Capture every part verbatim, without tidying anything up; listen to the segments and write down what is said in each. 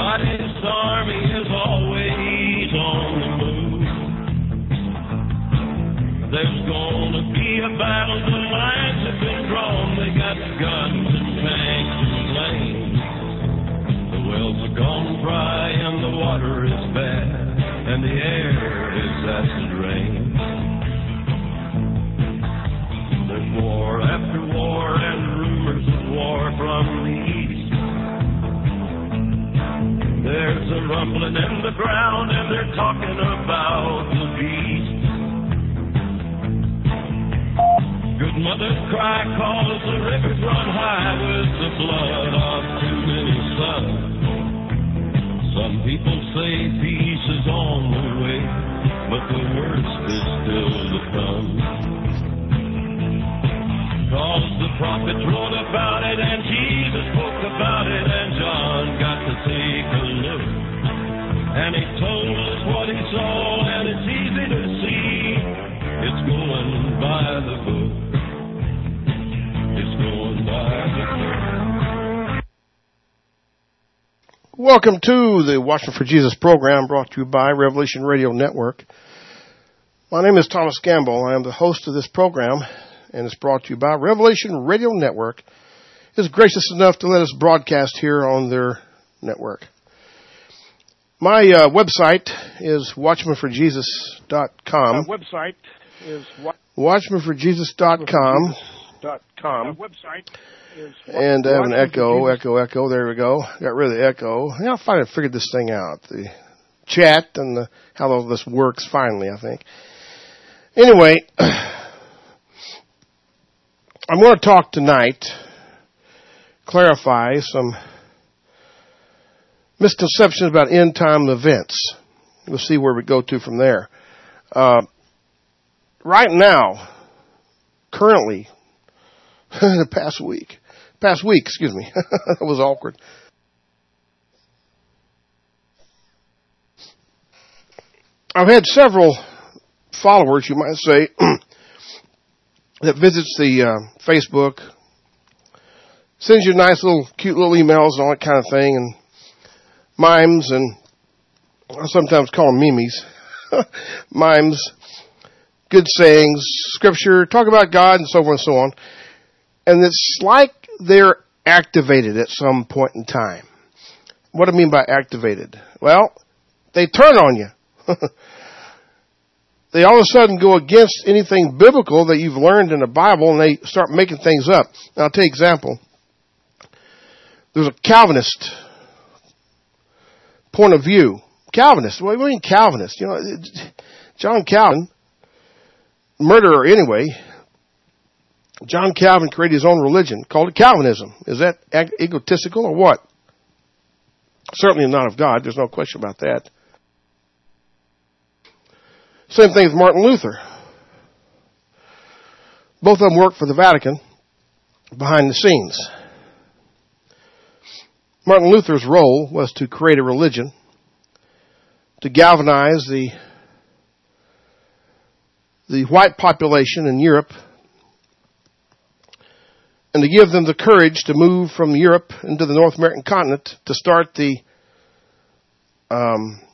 mightiest army is always on the move. There's gonna be a battle, the lines have been drawn. They got guns and tanks and planes. The wells are gone dry and the water is bad, and the air is acid rain. There's war after war and rumors of war from the east. There's a rumbling in the ground and they're talking about the beast. Good mothers cry cause the rivers run high with the blood of too many sons. Some people say peace is on the way, but the worst is still to come. Cause the prophets wrote about it and Jesus spoke about it and John got to take a look. And he told us what he saw and it's easy to see. It's going by the book. It's going by the book. Welcome to the Watching for Jesus program brought to you by Revelation Radio Network. My name is Thomas Gamble. I am the host of this program, and it's brought to you by Revelation Radio Network. Is gracious enough to let us broadcast here on their network. My uh, website is watchman for jesus dot com. My website is wa- watchman for jesus dot com. Dot com. My website is and I have an echo, echo, echo. There we go. Got rid of the echo. Yeah, I finally figured this thing out. The chat and the, how all this works finally, I think. Anyway, I'm going to talk tonight, clarify some misconceptions about end-time events. We'll see where we go to from there. Uh, right now, currently, the past week, past week, excuse me, that was awkward. I've had several followers, you might say, that visits the uh, Facebook, sends you nice little, cute little emails and all that kind of thing, and mimes, and I sometimes call them memes, mimes, good sayings, scripture, talk about God, and so forth and so on. And it's like they're activated at some point in time. What do I mean by activated? Well, they turn on you. They all of a sudden go against anything biblical that you've learned in the Bible, and they start making things up. Now, I'll take an example. There's a Calvinist point of view. Calvinist? What do you mean Calvinist? You know, John Calvin, murderer anyway, John Calvin created his own religion, called it Calvinism. Is that egotistical or what? Certainly not of God. There's no question about that. Same thing with Martin Luther. Both of them worked for the Vatican behind the scenes. Martin Luther's role was to create a religion, to galvanize the, the white population in Europe, and to give them the courage to move from Europe into the North American continent to start the um,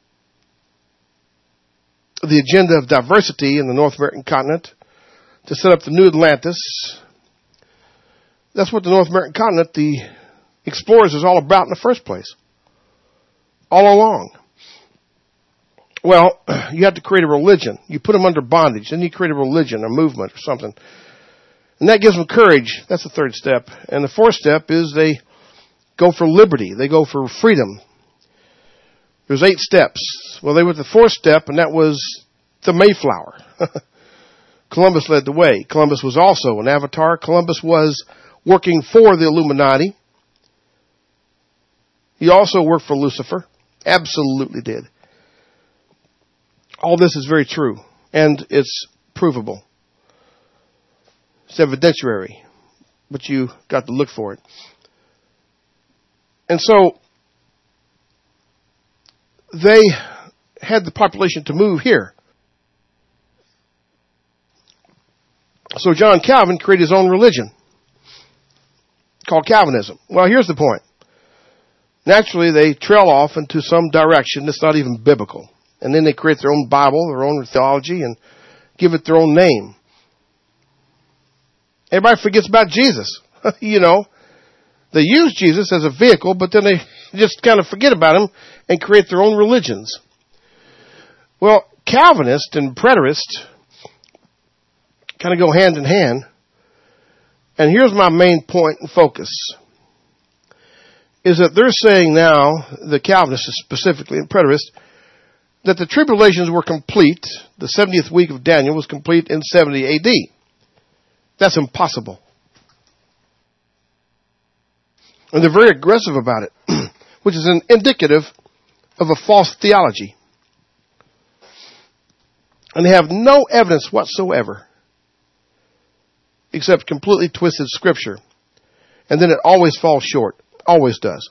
the agenda of diversity in the North American continent, to set up the new Atlantis. That's what the North American continent, the explorers, is all about in the first place. All along. Well, you have to create a religion. You put them under bondage. Then you create a religion, a movement or something. And that gives them courage. That's the third step. And the fourth step is they go for liberty. They go for freedom. There's eight steps. Well, they went the fourth step, and that was the Mayflower. Columbus led the way. Columbus was also an avatar. Columbus was working for the Illuminati. He also worked for Lucifer. Absolutely did. All this is very true, and it's provable. It's evidentiary, but you got to look for it. And so they had the population to move here. So John Calvin created his own religion called Calvinism. Well, here's the point. naturally they trail off into some direction that's not even biblical. And then they create their own Bible, their own theology, and give it their own name. Everybody forgets about Jesus. You know, they use Jesus as a vehicle, but then they just kind of forget about him and create their own religions. Well, Calvinist and preterist kind of go hand in hand. And here's my main point and focus. Is that they're saying now, the Calvinists specifically and preterists, that the tribulations were complete, the seventieth week of Daniel was complete in seventy A D. That's impossible. And they're very aggressive about it, which is an indicative of a false theology. And they have no evidence whatsoever, except completely twisted scripture. And then it always falls short. Always does.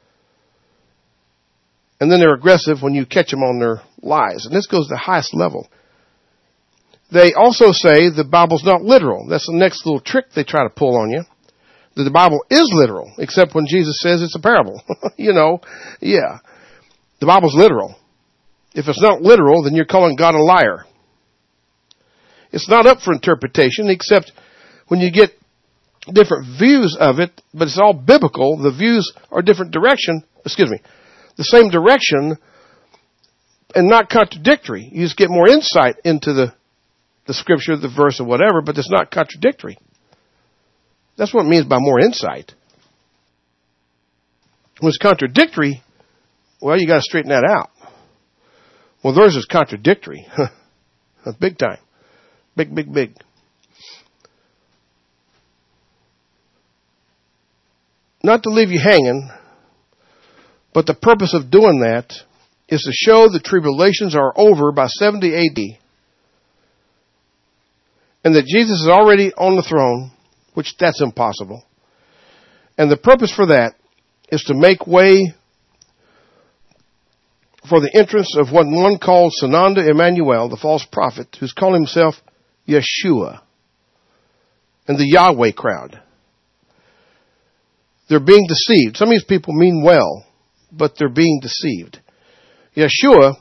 And then they're aggressive when you catch them on their lies. And this goes to the highest level. They also say the Bible's not literal. That's the next little trick they try to pull on you. That the Bible is literal, except when Jesus says it's a parable. You know, yeah. The Bible's literal. If it's not literal, then you're calling God a liar. It's not up for interpretation, except when you get different views of it, but it's all biblical. The views are different direction, excuse me, the same direction and not contradictory. You just get more insight into the, the scripture, the verse or whatever, but it's not contradictory. That's what it means by more insight. When it's contradictory, well, you got to straighten that out. Well, theirs is contradictory. That's big time. Big, big, big. Not to leave you hanging, but the purpose of doing that is to show the tribulations are over by seventy A D. And that Jesus is already on the throne, which that's impossible. And the purpose for that is to make way for the entrance of what one called Sananda Emmanuel, the false prophet, who's calling himself Yeshua, and the Yahweh crowd. They're being deceived. Some of these people mean well, but they're being deceived. Yeshua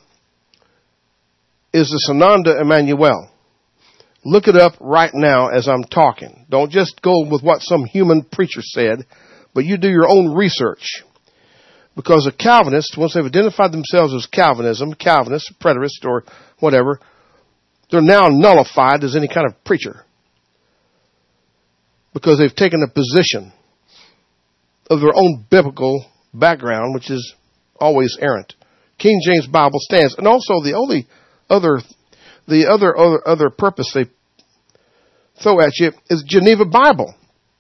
is the Sananda Emmanuel. Look it up right now as I'm talking. Don't just go with what some human preacher said, but you do your own research. Because a Calvinist, once they've identified themselves as Calvinism, Calvinist, preterist, or whatever, they're now nullified as any kind of preacher. Because they've taken a position of their own biblical background, which is always errant. King James Bible stands. And also the only other, the other, other, other purpose they throw at you is Geneva Bible.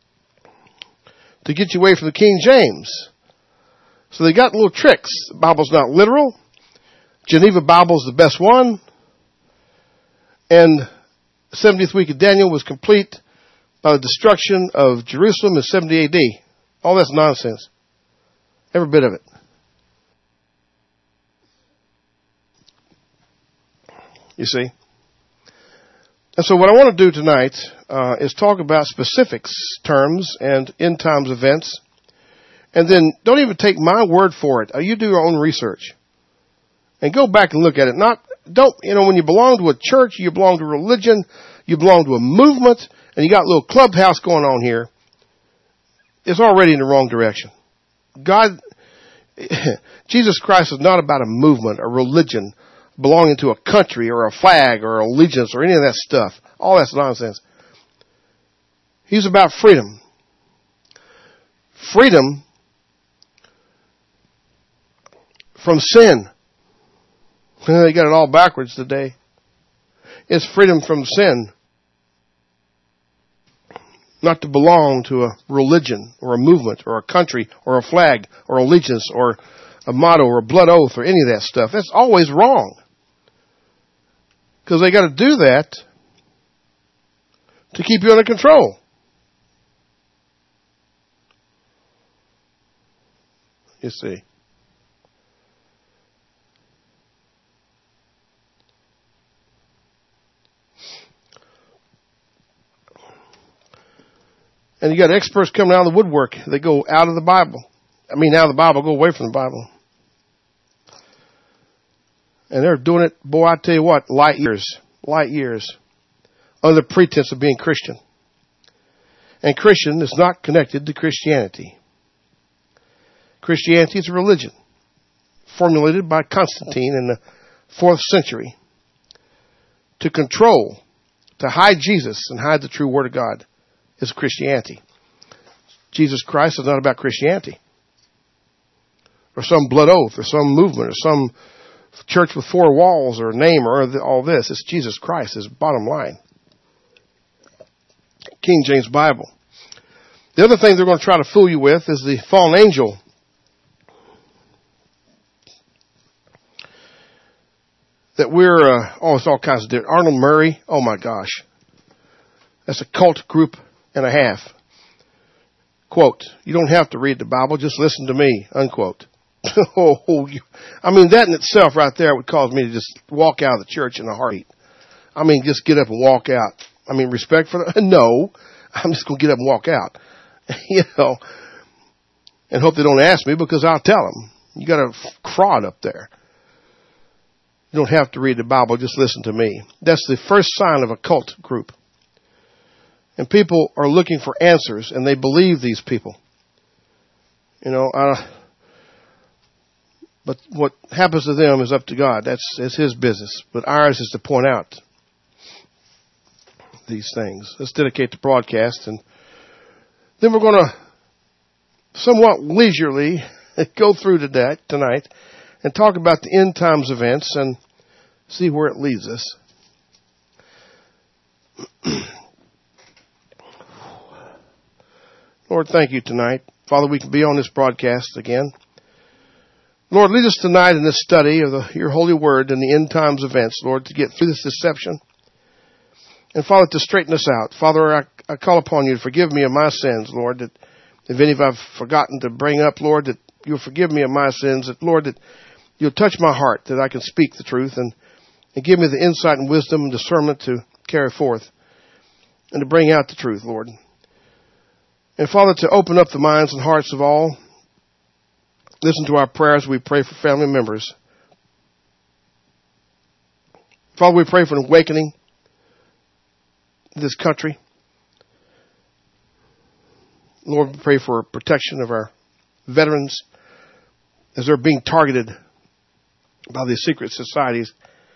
To get you away from the King James. So they got little tricks. The Bible's not literal. Geneva Bible's the best one. And the seventieth week of Daniel was complete by the destruction of Jerusalem in seventy A D. All that's nonsense. Every bit of it. You see? And so what I want to do tonight uh, is talk about specifics, terms, and end times events. And then don't even take my word for it. You do your own research. And go back and look at it. Not, don't, you know, when you belong to a church, you belong to a religion, you belong to a movement, and you got a little clubhouse going on here, it's already in the wrong direction. God, Jesus Christ is not about a movement, a religion, belonging to a country or a flag or allegiance or any of that stuff. All that's nonsense. He's about freedom. Freedom from sin. They got it all backwards today. It's freedom from sin. Not to belong to a religion or a movement or a country or a flag or allegiance or a motto or a blood oath or any of that stuff. That's always wrong. Because they got to do that to keep you under control. You see. And you got experts coming out of the woodwork. They go out of the Bible. I mean, out of the Bible, go away from the Bible. And they're doing it, boy, I tell you what, light years, light years, under the pretense of being Christian. And Christian is not connected to Christianity. Christianity is a religion formulated by Constantine in the fourth century to control, to hide Jesus and hide the true Word of God is Christianity. Jesus Christ is not about Christianity or some blood oath or some movement or some church with four walls or a name or all this. It's Jesus Christ is bottom line. King James Bible. The other thing they're going to try to fool you with is the fallen angel. That we're, uh, oh, it's all kinds of different. Arnold Murray, oh my gosh. That's a cult group and a half. Quote, you don't have to read the Bible, just listen to me, unquote. oh, you, I mean, that in itself right there would cause me to just walk out of the church in a heartbeat. I mean, just get up and walk out. I mean, respect for the, no, I'm just going to get up and walk out. you know, and hope they don't ask me because I'll tell them. You got a fraud up there. You don't have to read the Bible, just listen to me. That's the first sign of a cult group. And people are looking for answers, and they believe these people. You know, uh, but what happens to them is up to God. That's, that's His business. But ours is to point out these things. Let's dedicate the broadcast, and then we're going to somewhat leisurely go through to that tonight and talk about the end times events and see where it leads us. Lord, thank you tonight. Father, we can be on this broadcast again. Lord, lead us tonight in this study of the, your holy word and the end times events, Lord, to get through this deception. And Father, to straighten us out. Father, I, I call upon you to forgive me of my sins, Lord, that if any of I've forgotten to bring up, Lord, that you'll forgive me of my sins, that, Lord, that you'll touch my heart, that I can speak the truth, and, and give me the insight and wisdom and discernment to carry forth and to bring out the truth, Lord. And Father, to open up the minds and hearts of all. Listen to our prayers. We pray for family members. Father, we pray for an awakening in this country. Lord, we pray for protection of our veterans as they're being targeted by these secret societies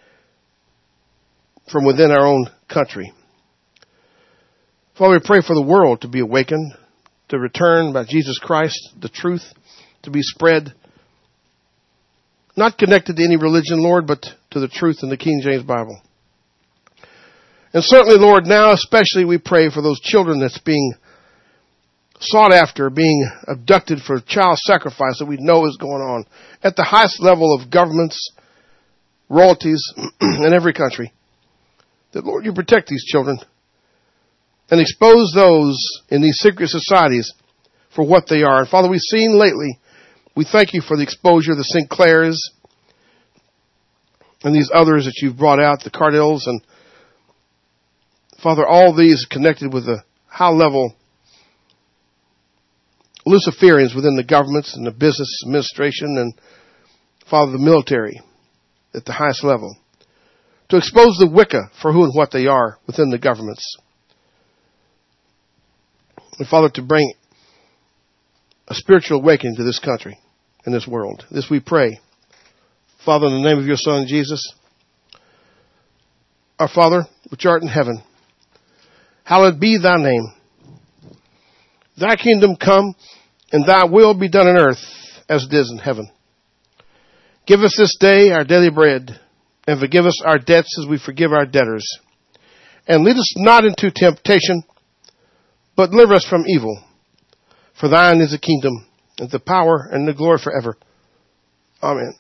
from within our own country. Father, we pray for the world to be awakened, to return by Jesus Christ, the truth to be spread, not connected to any religion, Lord, but to the truth in the King James Bible. And certainly, Lord, now especially we pray for those children that's being sought after, being abducted for child sacrifice that we know is going on at the highest level of governments, royalties in every country. That, Lord, you protect these children and expose those in these secret societies for what they are. And Father, we've seen lately, we thank you for the exposure of the Sinclairs and these others that you've brought out, the Cardills, and Father, all these connected with the high-level Luciferians within the governments and the business administration and, Father, the military at the highest level. To expose the Wicca for who and what they are within the governments. And, Father, to bring a spiritual awakening to this country and this world. This we pray. Father, in the name of your Son, Jesus. Our Father, which art in heaven, hallowed be thy name. Thy kingdom come, and thy will be done on earth as it is in heaven. Give us this day our daily bread, and forgive us our debts as we forgive our debtors. And lead us not into temptation, but deliver us from evil. For thine is the kingdom, and the power, and the glory forever. Amen.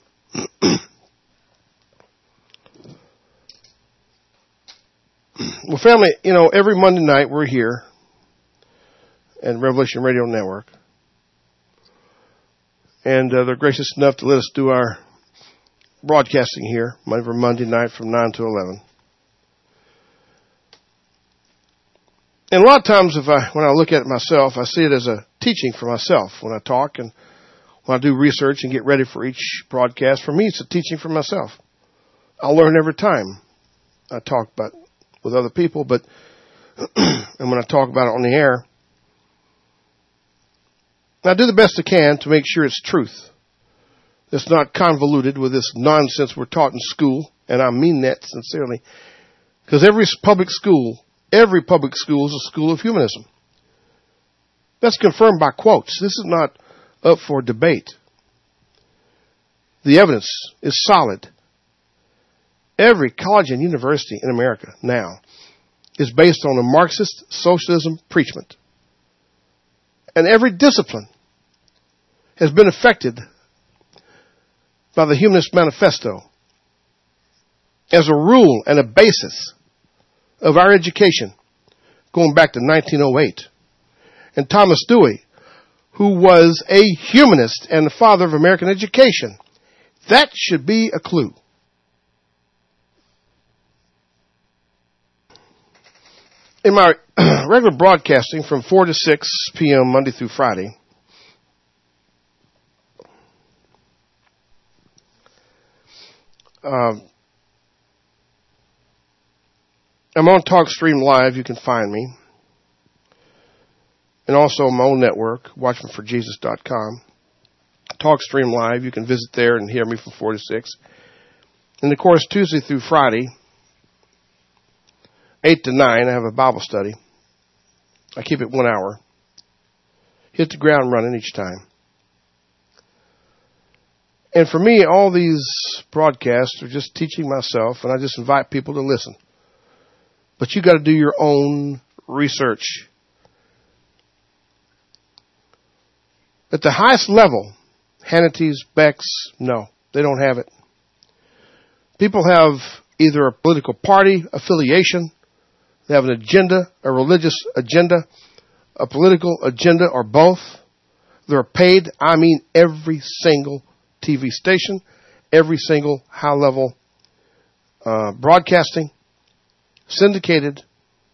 Well, family, you know, every Monday night we're here at Revelation Radio Network. And uh, they're gracious enough to let us do our broadcasting here every Monday night from nine to eleven. And a lot of times if I, when I look at it myself, I see it as a teaching for myself when I talk. And when I do research and get ready for each broadcast, for me, it's a teaching for myself. I'll learn every time I talk about with other people, but and when I talk about it on the air, I do the best I can to make sure it's truth. It's not convoluted with this nonsense we're taught in school, and I mean that sincerely, because every public school, every public school is a school of humanism. That's confirmed by quotes. This is not up for debate. The evidence is solid. Every college and university in America now is based on a Marxist socialism preachment. And every discipline has been affected by the Humanist Manifesto as a rule and a basis of our education going back to nineteen oh eight. And Thomas Dewey, who was a humanist and the father of American education, that should be a clue. In my regular broadcasting from four to six p.m. Monday through Friday, um, I'm on TalkStream Live. You can find me. And also my own network, watchman for jesus dot com. TalkStream Live. You can visit there and hear me from four to six. And, of course, Tuesday through Friday, eight to nine, I have a Bible study. I keep it one hour. Hit the ground running each time. And for me, all these broadcasts are just teaching myself, and I just invite people to listen. But you got to do your own research. At the highest level, Hannity's, Beck's, no, they don't have it. People have either a political party affiliation, they have an agenda, a religious agenda, a political agenda, or both. They're paid, I mean every single T V station, every single high-level uh, broadcasting, syndicated.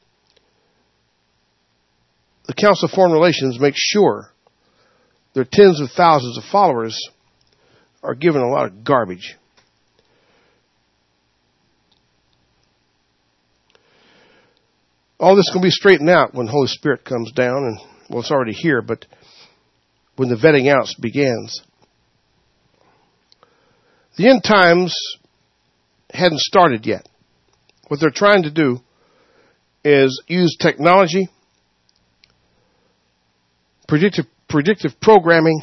The Council of Foreign Relations makes sure their tens of thousands of followers are given a lot of garbage. All this is going to be straightened out when the Holy Spirit comes down, and well, it's already here, but when the vetting out begins. The end times hadn't started yet. What they're trying to do is use technology, predictive predictive programming,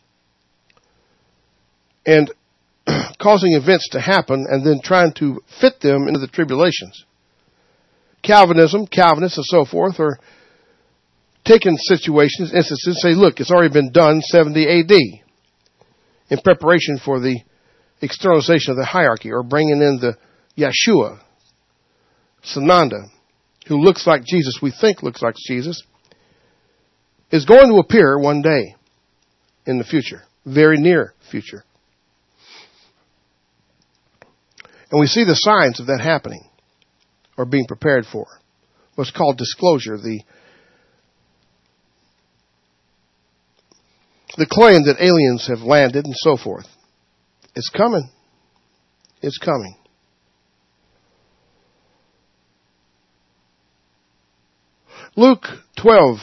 and causing events to happen and then trying to fit them into the tribulations. Calvinism, Calvinists and so forth are taking situations, instances, say, look, it's already been done seventy A D in preparation for the externalization of the hierarchy, or bringing in the Yeshua, Sananda, who looks like Jesus, we think looks like Jesus, is going to appear one day in the future, very near future. And we see the signs of that happening or being prepared for. What's called disclosure, the the claim that aliens have landed and so forth. It's coming. It's coming. Luke twelve,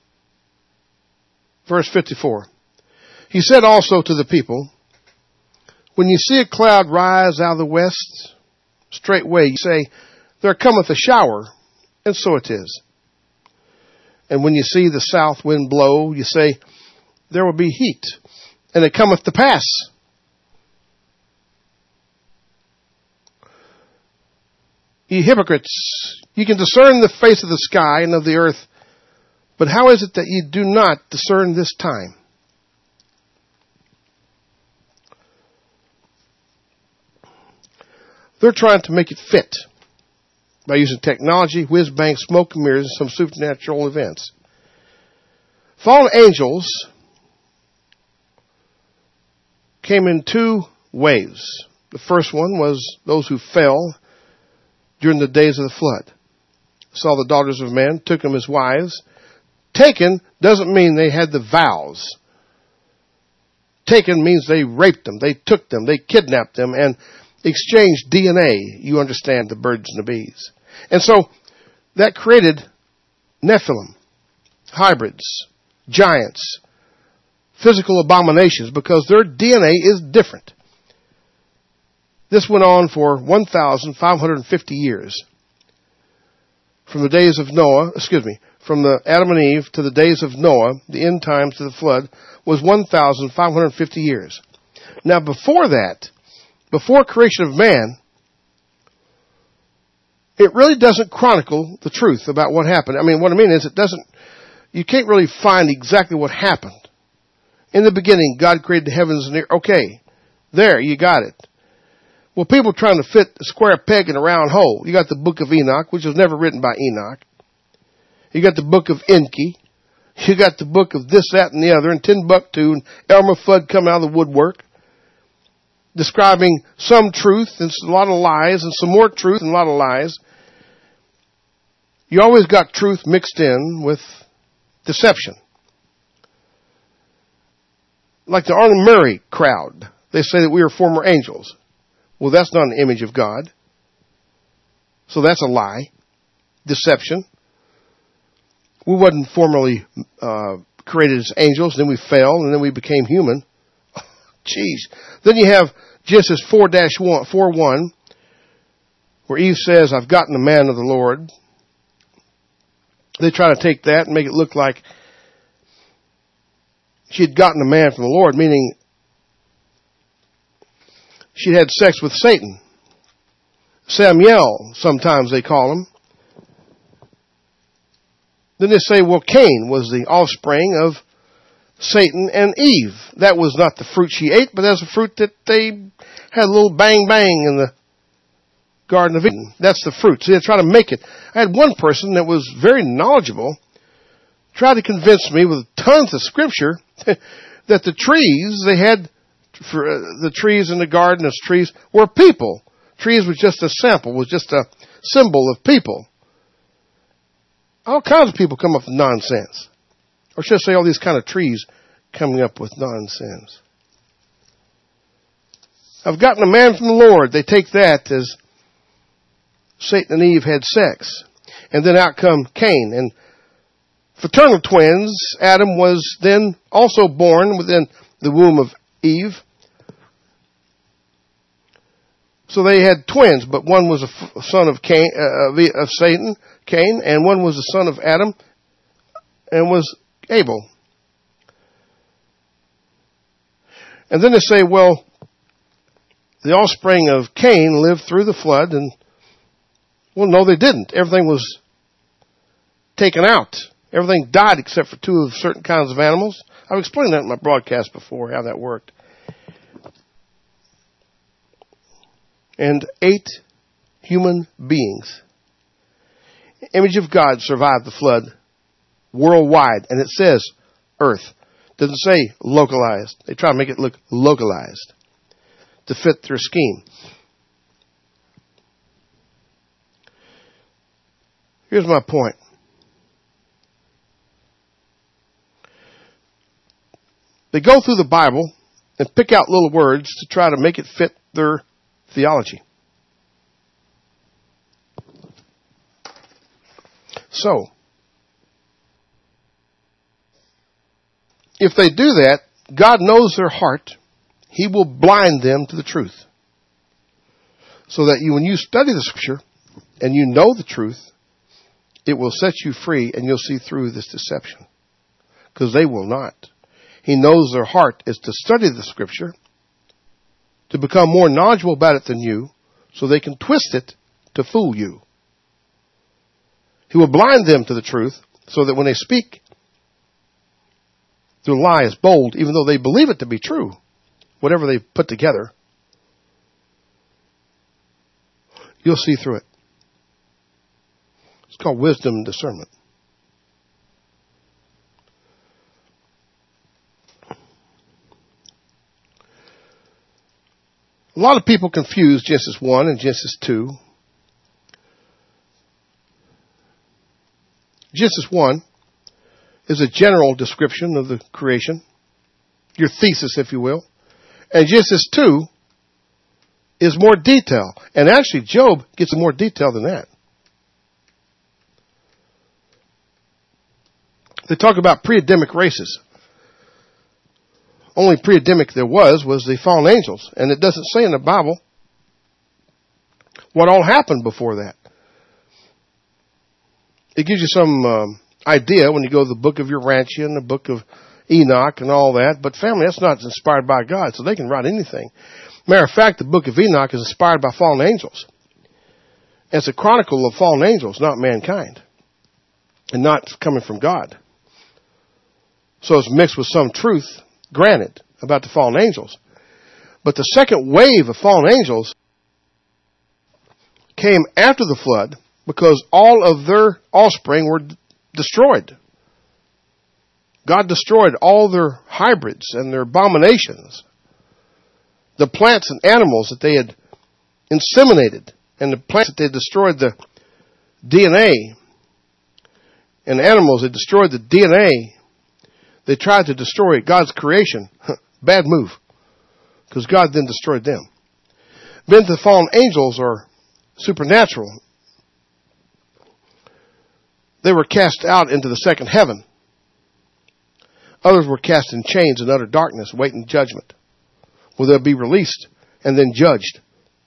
verse fifty-four. He said also to the people, when you see a cloud rise out of the west, straightway you say, there cometh a shower, and so it is. And when you see the south wind blow, you say, there will be heat, and it cometh to pass. Ye hypocrites, ye can discern the face of the sky and of the earth, but how is it that ye do not discern this time? They're trying to make it fit by using technology, whiz-bang, smoke and mirrors, and some supernatural events. Fallen angels came in two waves. The first one was those who fell during the days of the flood. Saw the daughters of men, took them as wives. Taken doesn't mean they had the vows taken means they raped them, they took them, they kidnapped them, and exchanged D N A. You understand the birds and the bees. And so that created Nephilim, hybrids, giants, physical abominations, because their D N A is different. This went on for one thousand five hundred fifty years. From the days of Noah, excuse me, from the Adam and Eve to the days of Noah, the end times to the flood, was one thousand five hundred fifty years. Now before that, before creation of man, it really doesn't chronicle the truth about what happened. I mean, what I mean is it doesn't, you can't really find exactly what happened. In the beginning, God created the heavens and the earth. Okay, there, you got it. Well, people trying to fit a square peg in a round hole. You got the book of Enoch, which was never written by Enoch. You got the book of Enki. You got the book of this, that, and the other, and Timbuktu, and Elmer Fudd coming out of the woodwork, describing some truth and a lot of lies, and some more truth and a lot of lies. You always got truth mixed in with deception. Like the Arnold Murray crowd. They say that we are former angels. Well, that's not an image of God. So that's a lie. Deception. We wasn't formerly uh, created as angels, then we fell, and then we became human. Jeez. Then you have Genesis four one, where Eve says, I've gotten the man of the Lord. They try to take that and make it look like she had gotten a man from the Lord, meaning she'd had sex with Satan. Samuel, sometimes they call him. Then they say, well, Cain was the offspring of Satan and Eve. That was not the fruit she ate, but that's the fruit that they had a little bang bang in the Garden of Eden. That's the fruit. So they try to make it. I had one person that was very knowledgeable try to convince me with tons of scripture that the trees they had, for uh, the trees in the garden as trees, were people. Trees was just a sample, was just a symbol of people. All kinds of people come up with nonsense. Or should I say all these kind of trees coming up with nonsense. I've gotten a man from the Lord. They take that as Satan and Eve had sex. And then out come Cain. And fraternal twins, Adam was then also born within the womb of Eve. So they had twins, but one was a son of Cain, uh, of Satan, Cain, and one was the son of Adam, and was Abel. And then they say, well, the offspring of Cain lived through the flood, and well, no, they didn't. Everything was taken out. Everything died except for two of certain kinds of animals. I've explained that in my broadcast before, how that worked. And eight human beings, image of God, survived the flood worldwide. And it says earth. It doesn't say localized. They try to make it look localized to fit their scheme. Here's my point. They go through the Bible and pick out little words to try to make it fit their theology. So, if they do that, God knows their heart. He will blind them to the truth. So that you, when you study the scripture and you know the truth, it will set you free and you'll see through this deception. Because they will not. He knows their heart is to study the scripture, to become more knowledgeable about it than you, so they can twist it to fool you. He will blind them to the truth, so that when they speak, their lie is bold, even though they believe it to be true, whatever they put together. You'll see through it. It's called wisdom and discernment. A lot of people confuse Genesis one and Genesis two. Genesis one is a general description of the creation. your thesis, if you will. And Genesis two is more detail. And actually, Job gets more detail than that. They talk about pre-Adamic races. Only pre-Adamic there was was the fallen angels. And it doesn't say in the Bible what all happened before that. It gives you some um, idea when you go to the book of Urantia and the book of Enoch and all that. But family, that's not inspired by God, so they can write anything. Matter of fact, the book of Enoch is inspired by fallen angels. It's a chronicle of fallen angels, not mankind. And not coming from God. So it's mixed with some truth, granted, about the fallen angels. But the second wave of fallen angels came after the flood because all of their offspring were d- destroyed. God destroyed all their hybrids and their abominations. The plants and animals that they had inseminated, and the plants that they had destroyed the D N A, and animals that destroyed the D N A, they tried to destroy God's creation. Bad move. Because God then destroyed them. Then the fallen angels are supernatural. They were cast out into the second heaven. Others were cast in chains in utter darkness, waiting judgment, where they'll be released and then judged.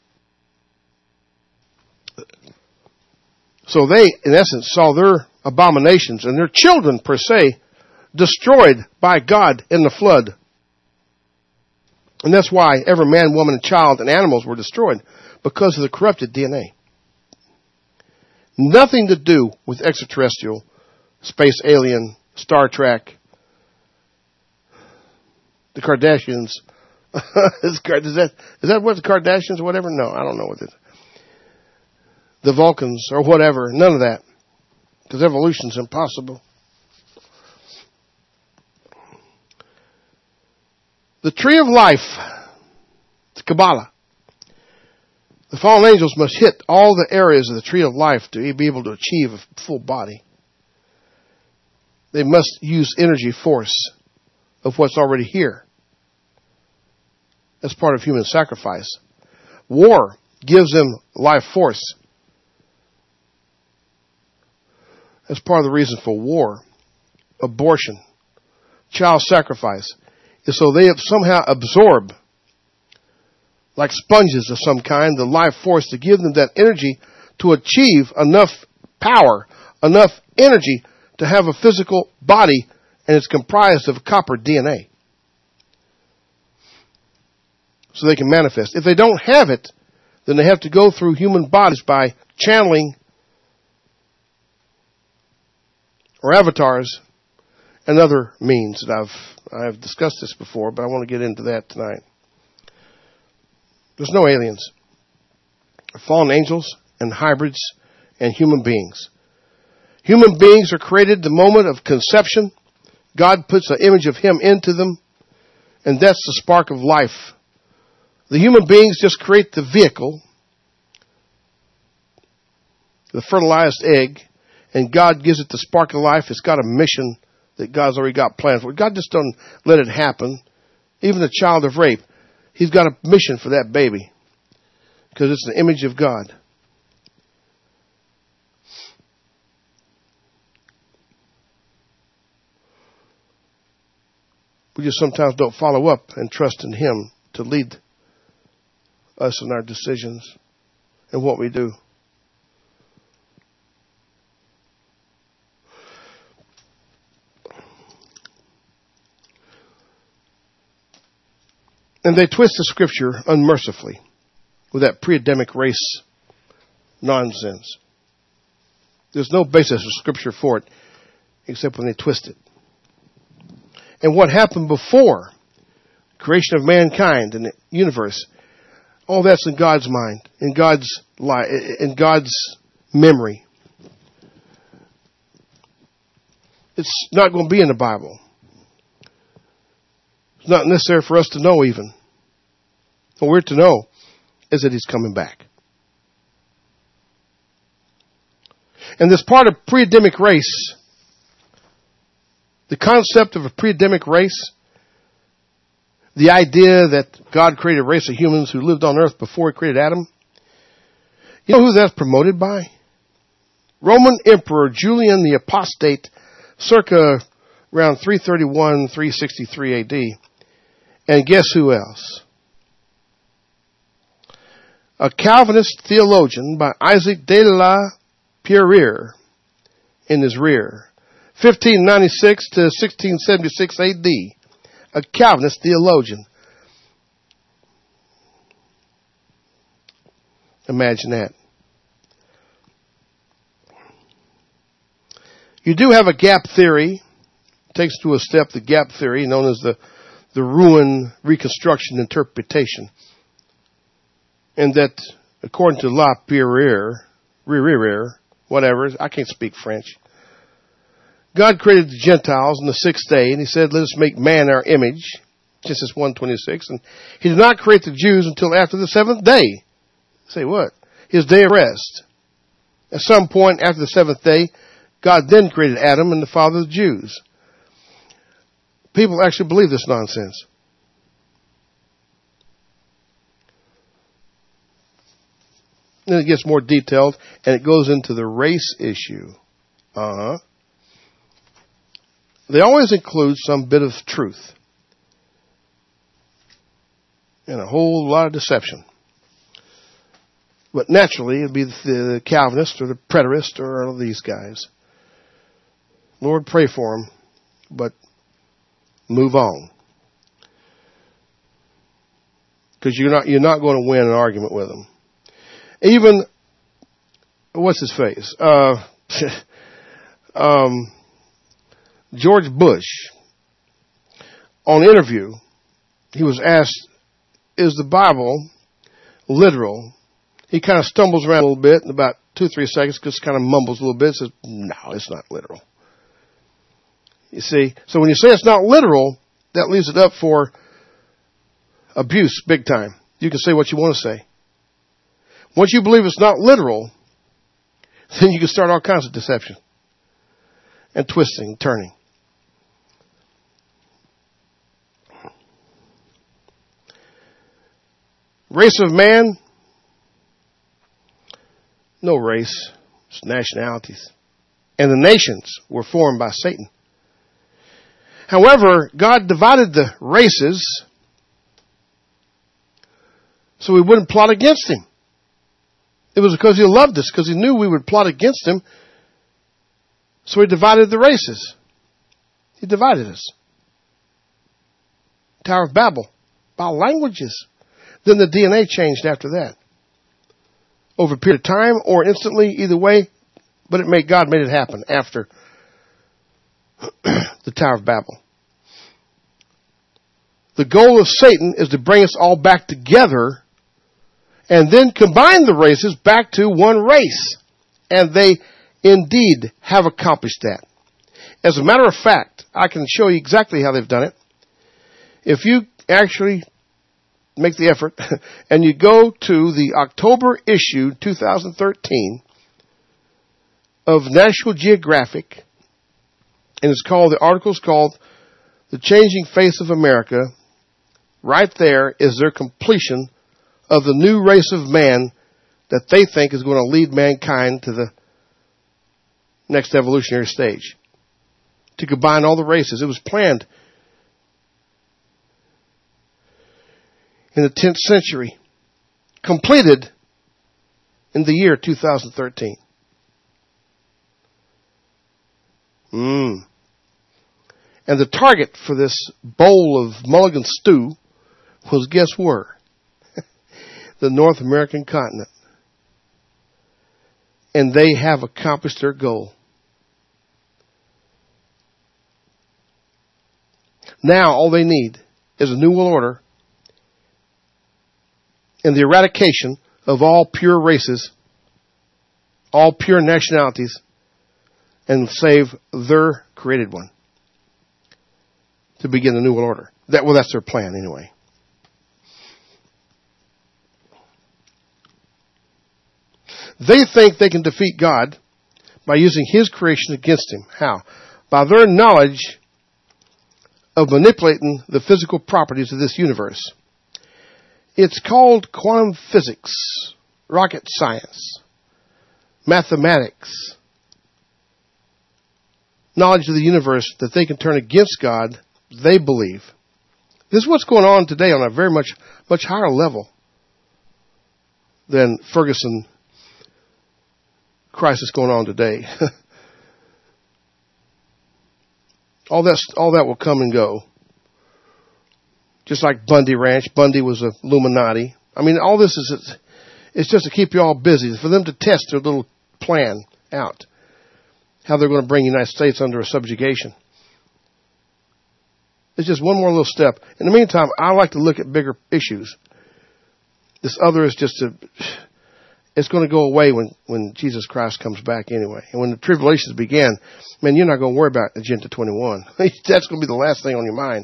So they, in essence, saw their abominations and their children, per se, destroyed by God in the flood. And that's why every man, woman, and child and animals were destroyed, because of the corrupted D N A. Nothing to do with extraterrestrial, space alien, Star Trek, the Kardashians. is, that, is that what the Kardashians or whatever? No, I don't know what it is. The Vulcans or whatever. None of that. Because evolution's impossible. The tree of life, it's Kabbalah. The fallen angels must hit all the areas of the tree of life to be able to achieve a full body. They must use energy force of what's already here. That's part of human sacrifice. War gives them life force. That's part of the reason for war. Abortion, child sacrifice, is so they somehow absorb, like sponges of some kind, the life force to give them that energy to achieve enough power, enough energy to have a physical body, and it's comprised of copper D N A. So they can manifest. If they don't have it, then they have to go through human bodies by channeling or avatars and other means that I've I've discussed this before, but I want to get into that tonight. There's no aliens. Fallen angels and hybrids and human beings. Human beings are created the moment of conception. God puts an image of Him into them, and that's the spark of life. The human beings just create the vehicle, the fertilized egg, and God gives it the spark of life. It's got a mission that God's already got planned for. God just doesn't let it happen. Even the child of rape, He's got a mission for that baby because it's the image of God. We just sometimes don't follow up and trust in Him to lead us in our decisions and what we do. And they twist the scripture unmercifully with that pre-Adamic race nonsense. There's no basis of scripture for it except when they twist it. And what happened before creation of mankind and the universe, all that's in God's mind, in God's life, in God's memory. It's not going to be in the Bible. It's not necessary for us to know even. What we're to know is that He's coming back. And this part of pre-Adamic race, the concept of a pre-Adamic race, The idea that God created a race of humans who lived on earth before he created Adam. You know who that's promoted by? Roman Emperor Julian the Apostate, circa around three thirty-one, three sixty-three A D. And guess who else? A Calvinist theologian by Isaac de la Pierre in his rear. fifteen ninety-six to sixteen seventy-six A D. A Calvinist theologian. Imagine that. You do have a gap theory. It takes to a step the gap theory, known as the, the ruin reconstruction interpretation. And that, according to La Pierre, whatever, I can't speak French. God created the Gentiles on the sixth day, and he said, let us make man our image, Genesis one twenty-six, and he did not create the Jews until after the seventh day. Say what? His day of rest. At some point after the seventh day, God then created Adam and the father of the Jews. People actually believe this nonsense. Then it gets more detailed, and it goes into the race issue. Uh-huh. They always include some bit of truth and a whole lot of deception. But naturally, it'd be the Calvinist or the preterist or all of these guys. Lord, pray for them, but move on. Because you're not, you're not going to win an argument with them. Even, what's his face? Uh, um, George Bush, on an interview, he was asked, is the Bible literal? He kind of stumbles around a little bit in about two, three seconds, because kind of mumbles a little bit, says, no, it's not literal. You see, so when you say it's not literal, that leaves it up for abuse big time. You can say what you want to say. Once you believe it's not literal, then you can start all kinds of deception and twisting, turning. Race of man, no race, it's nationalities. And the nations were formed by Satan. However, God divided the races so we wouldn't plot against him. It was because he loved us, because he knew we would plot against him. So he divided the races. He divided us. Tower of Babel, by languages. Then the D N A changed after that. Over a period of time or instantly, either way, but it made God made it happen after the Tower of Babel. The goal of Satan is to bring us all back together and then combine the races back to one race. And they indeed have accomplished that. As a matter of fact, I can show you exactly how they've done it. If you actually make the effort and you go to the October issue two thousand thirteen of National Geographic, and it's called, the article's called The Changing Face of America. Right there is their completion of the new race of man that they think is going to lead mankind to the next evolutionary stage. To combine all the races. It was planned in the tenth century. Completed in the year two thousand thirteen. Mm. And the target for this bowl of mulligan stew was, guess where? The North American continent. And they have accomplished their goal. Now all they need is a new world order and the eradication of all pure races, all pure nationalities, and save their created one to begin the new world order. That, well, that's their plan anyway. They think they can defeat God by using his creation against him. How? By their knowledge of manipulating the physical properties of this universe. It's called quantum physics, rocket science, mathematics, knowledge of the universe that they can turn against God, they believe. This is what's going on today on a very much, much higher level than Ferguson crisis going on today. all that, all that will come and go. Just like Bundy Ranch. Bundy was a Illuminati. I mean, all this is, it's just to keep you all busy, for them to test their little plan out. How they're going to bring the United States under a subjugation. It's just one more little step. In the meantime, I like to look at bigger issues. This other is just a, it's going to go away when, when Jesus Christ comes back anyway. And when the tribulations begin, man, you're not going to worry about Agenda twenty-one. That's going to be the last thing on your mind.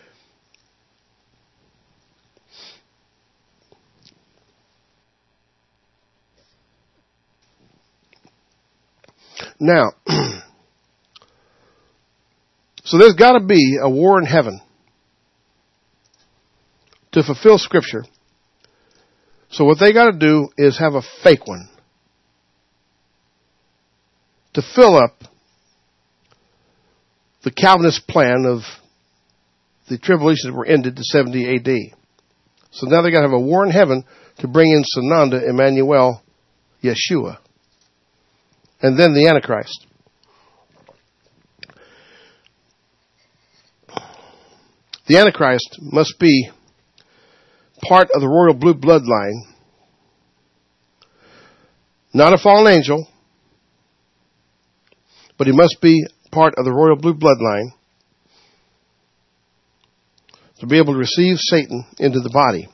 Now, so there's got to be a war in heaven to fulfill Scripture. So what they got to do is have a fake one to fill up the Calvinist plan of the tribulations that were ended to seventy A D. So now they got to have a war in heaven to bring in Sananda, Emmanuel, Yeshua, and then the Antichrist. The Antichrist must be part of the royal blue bloodline, not a fallen angel, but he must be part of the royal blue bloodline to be able to receive Satan into the body.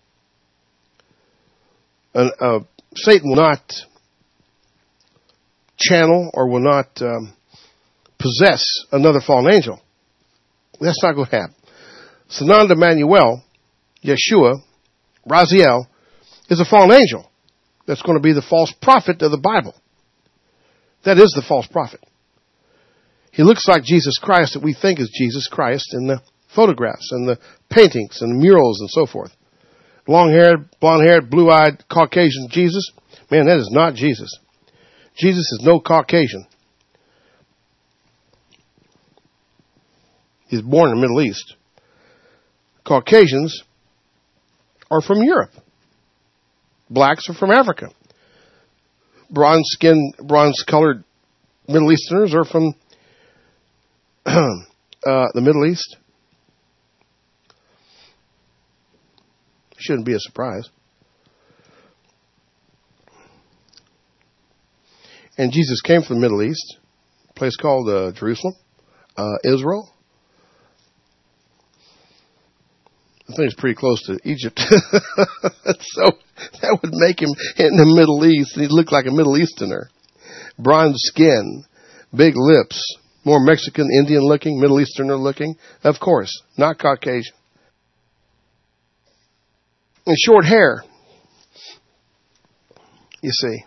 And, uh, Satan will not channel or will not um, possess another fallen angel. That's not going to happen. Sananda Emmanuel, Yeshua, Raziel, is a fallen angel. That's going to be the false prophet of the Bible. That is the false prophet. He looks like Jesus Christ that we think is Jesus Christ in the photographs and the paintings and the murals and so forth. Long-haired, blonde-haired, blue-eyed, Caucasian Jesus. Man, that is not Jesus. Jesus is no Caucasian. He's born in the Middle East. Caucasians are from Europe. Blacks are from Africa. Bronze-skinned, bronze-colored Middle Easterners are from uh, the Middle East. Shouldn't be a surprise. And Jesus came from the Middle East, a place called uh, Jerusalem, uh, Israel. I think it's pretty close to Egypt. So that would make him in the Middle East. He'd look like a Middle Easterner. Bronze skin, big lips, more Mexican, Indian looking, Middle Easterner looking. Of course, not Caucasian. And short hair. You see.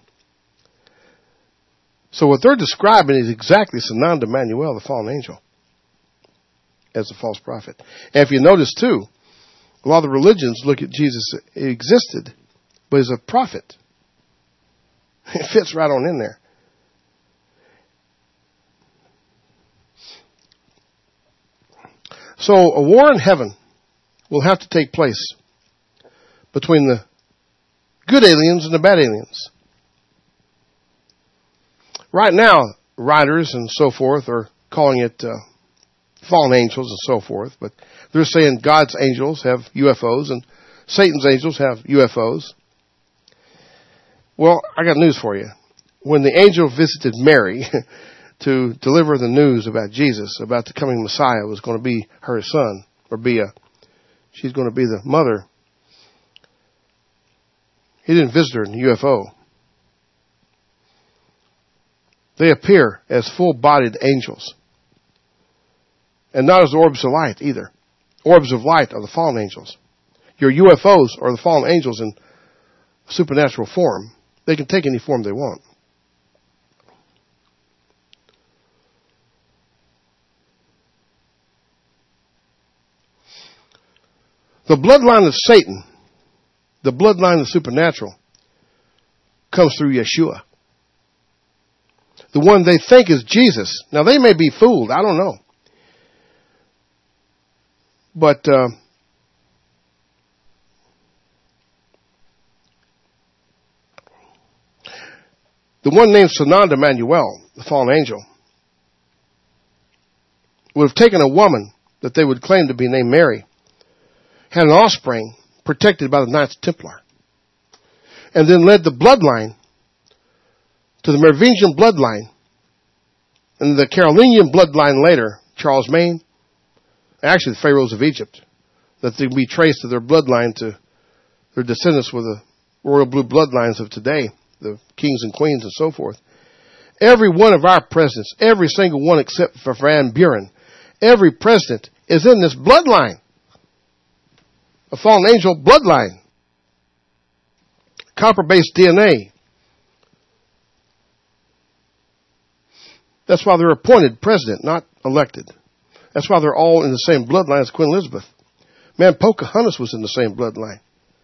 So what they're describing is exactly Sananda Emmanuel, the fallen angel, as a false prophet. And if you notice too, a lot of the religions look at Jesus, he existed, but as a prophet. It fits right on in there. So a war in heaven will have to take place between the good aliens and the bad aliens. Right now, writers and so forth are calling it uh, fallen angels and so forth, but they're saying God's angels have U F Os and Satan's angels have U F Os. Well, I got news for you. When the angel visited Mary to deliver the news about Jesus, about the coming Messiah was going to be her son, or be a, she's going to be the mother, he didn't visit her in a U F O. They appear as full-bodied angels. And not as orbs of light either. Orbs of light are the fallen angels. Your U F Os are the fallen angels in supernatural form. They can take any form they want. The bloodline of Satan, the bloodline of the supernatural, comes through Yeshua. The one they think is Jesus. Now, they may be fooled. I don't know. But uh, the one named Sananda Manuel, the fallen angel, would have taken a woman that they would claim to be named Mary, had an offspring protected by the Knights Templar, and then led the bloodline to the Merovingian bloodline and the Carolingian bloodline later, Charles Maine, actually the pharaohs of Egypt, that they be traced to their bloodline to their descendants with the royal blue bloodlines of today, the kings and queens and so forth. Every one of our presidents, every single one except for Van Buren, every president is in this bloodline, a fallen angel bloodline, copper-based D N A. That's why they're appointed president, not elected. That's why they're all in the same bloodline as Queen Elizabeth. Man, Pocahontas was in the same bloodline.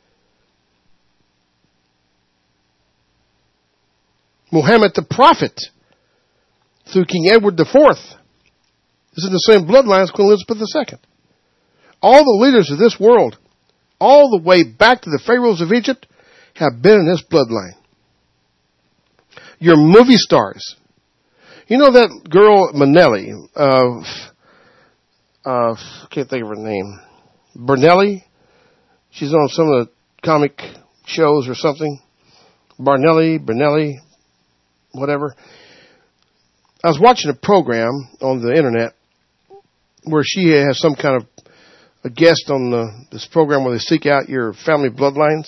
Muhammad the prophet, through King Edward the Fourth, is in the same bloodline as Queen Elizabeth the Second. All the leaders of this world, all the way back to the pharaohs of Egypt, have been in this bloodline. Your movie stars. You know that girl, Manelli, uh, uh, I can't think of her name. Bernelli? She's on some of the comic shows or something. Barnelli, Bernelli, whatever. I was watching a program on the internet where she has some kind of a guest on the, this program where they seek out your family bloodlines.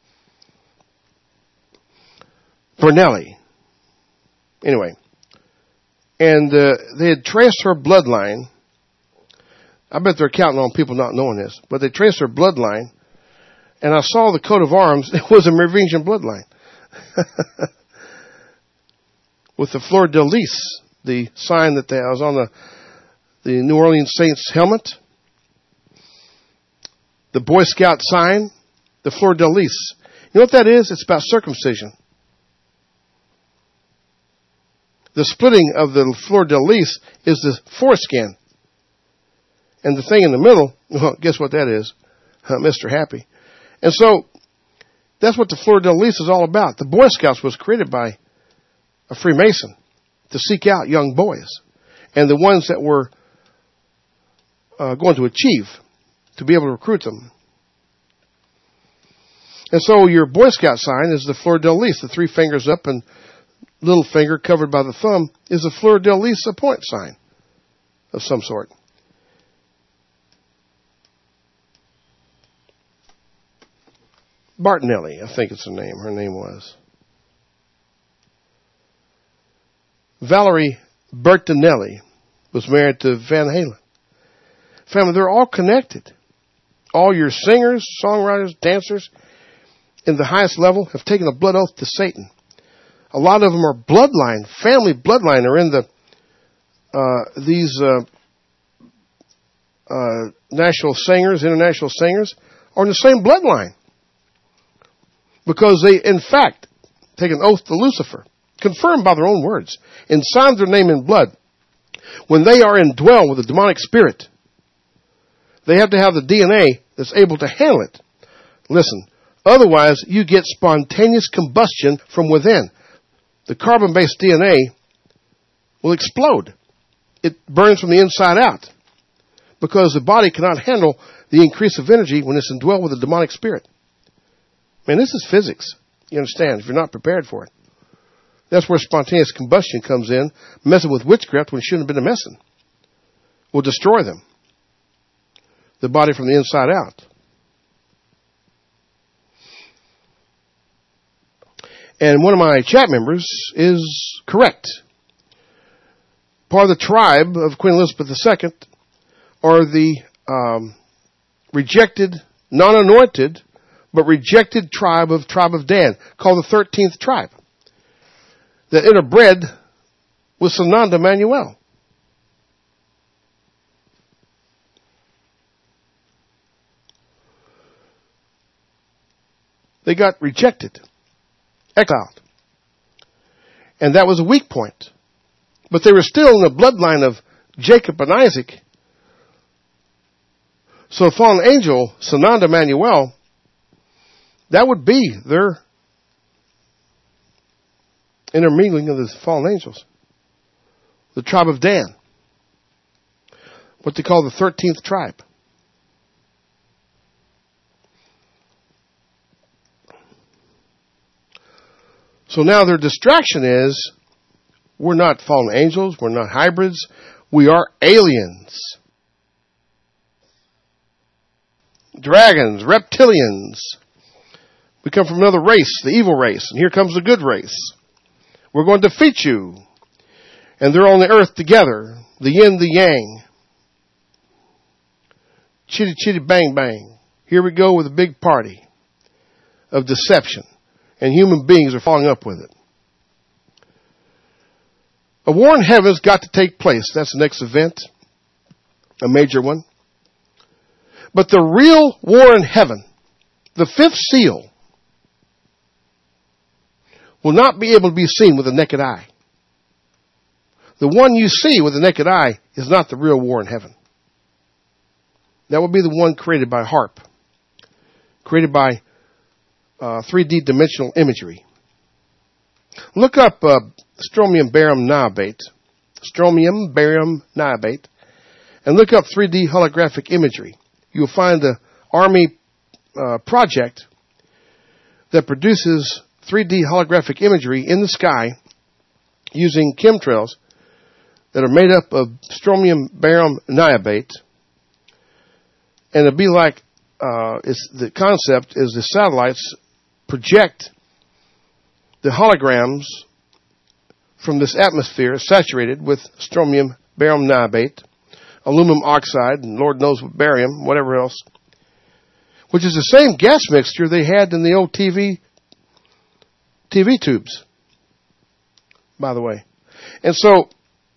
Bernelli. Anyway. And uh, they had traced her bloodline. I bet they're counting on people not knowing this. But they traced her bloodline. And I saw the coat of arms. It was a Merovingian bloodline. With the fleur de lis, the sign that they, was on the, the New Orleans Saints helmet. The Boy Scout sign. The fleur de lis. You know what that is? It's about circumcision. The splitting of the fleur de lis is the foreskin. And the thing in the middle, well, guess what that is? Uh, Mister Happy. And so, that's what the fleur de lis is all about. The Boy Scouts was created by a Freemason to seek out young boys. And the ones that were uh, going to achieve, to be able to recruit them. And so your Boy Scout sign is the fleur de lis, the three fingers up and little finger covered by the thumb is a fleur de lis, a point sign of some sort. Bartonelli, I think it's her name. Her name was. Valerie Bertinelli was married to Van Halen. Family, they're all connected. All your singers, songwriters, dancers in the highest level have taken a blood oath to Satan. A lot of them are bloodline, family bloodline, are in the uh, these uh, uh, national singers, international singers, are in the same bloodline. Because they, in fact, take an oath to Lucifer, confirmed by their own words, and signed their name in blood. When they are indwelled with a demonic spirit, they have to have the D N A that's able to handle it. Listen, otherwise you get spontaneous combustion from within. The carbon-based D N A will explode. It burns from the inside out because the body cannot handle the increase of energy when it's indwelled with a demonic spirit. Man, this is physics. You understand, if you're not prepared for it. That's where spontaneous combustion comes in, messing with witchcraft when it shouldn't have been a messing. Will destroy them. The body from the inside out. And one of my chat members is correct. Part of the tribe of Queen Elizabeth the Second are the um, rejected, non-anointed, but rejected tribe of tribe of Dan, called the thirteenth tribe, that interbred with Sananda Manuel. They got rejected, exiled. And that was a weak point. But they were still in the bloodline of Jacob and Isaac. So the fallen angel, Sananda Manuel, that would be their intermingling of the fallen angels. The tribe of Dan. What they call the thirteenth tribe. So now their distraction is, we're not fallen angels, we're not hybrids, we are aliens. Dragons, reptilians. We come from another race, the evil race, and here comes the good race. We're going to defeat you. And they're on the earth together, the yin, the yang. Chitty, chitty, bang, bang. Here we go with a big party of deception. And human beings are following up with it. A war in heaven's got to take place. That's the next event. A major one. But the real war in heaven, the fifth seal, will not be able to be seen with the naked eye. The one you see with the naked eye is not the real war in heaven. That will be the one created by HAARP. Created by Uh, three D dimensional imagery. Look up uh, strontium barium niobate, strontium barium niobate, and look up three D holographic imagery. You'll find the Army uh, project that produces three D holographic imagery in the sky using chemtrails that are made up of strontium barium niobate, and it'll be like uh, it's the concept is the satellites project the holograms from this atmosphere saturated with strontium barium niobate, aluminum oxide, and Lord knows what barium, whatever else, which is the same gas mixture they had in the old T V T V tubes, by the way. And so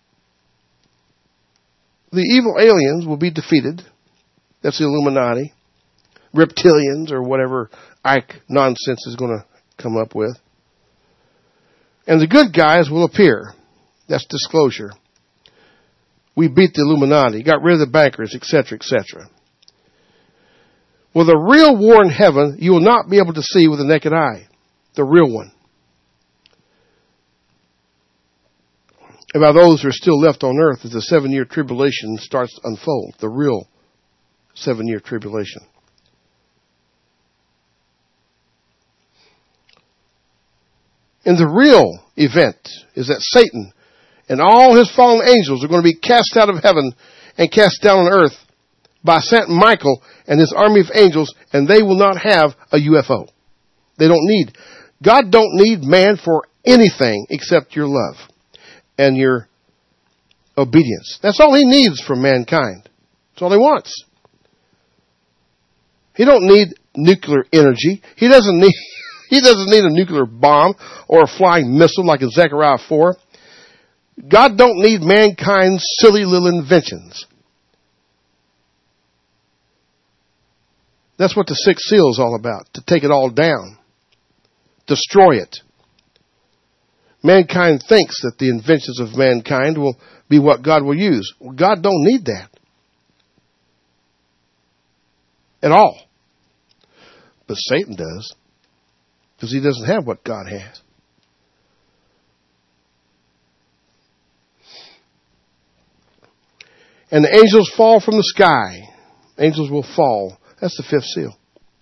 the evil aliens will be defeated. That's the Illuminati, reptilians, or whatever Ike nonsense is going to come up with. And the good guys will appear. That's disclosure. We beat the Illuminati, got rid of the bankers, et cetera, et cetera. Well, the real war in heaven, you will not be able to see with the naked eye. The real one. About those who are still left on earth as the seven-year tribulation starts to unfold. The real seven-year tribulation. And the real event is that Satan and all his fallen angels are going to be cast out of heaven and cast down on earth by Saint Michael and his army of angels, and they will not have a U F O. They don't need. God don't need man for anything except your love and your obedience. That's all he needs from mankind. That's all he wants. He don't need nuclear energy. He doesn't need... He doesn't need a nuclear bomb or a flying missile like in Zechariah four. God don't need mankind's silly little inventions. That's what the sixth seal is all about, to take it all down, destroy it. Mankind thinks that the inventions of mankind will be what God will use. Well, God don't need that at all. But Satan does. Because he doesn't have what God has. And the angels fall from the sky. Angels will fall. That's the fifth seal.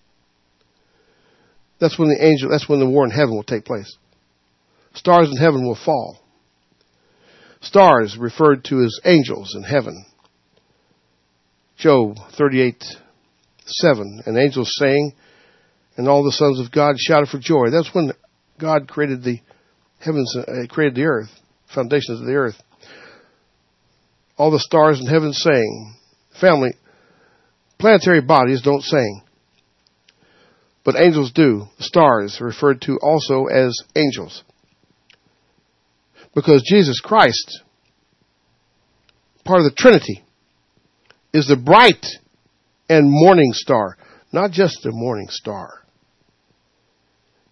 That's when the angel, that's when the war in heaven will take place. Stars in heaven will fall. Stars referred to as angels in heaven. Job thirty-eight seven. And angels saying, and all the sons of God shouted for joy. That's when God created the heavens, uh, created the earth, foundations of the earth. All the stars in heaven sang. Family, planetary bodies don't sing. But angels do. Stars are referred to also as angels. Because Jesus Christ, part of the Trinity, is the bright and morning star. Not just the morning star.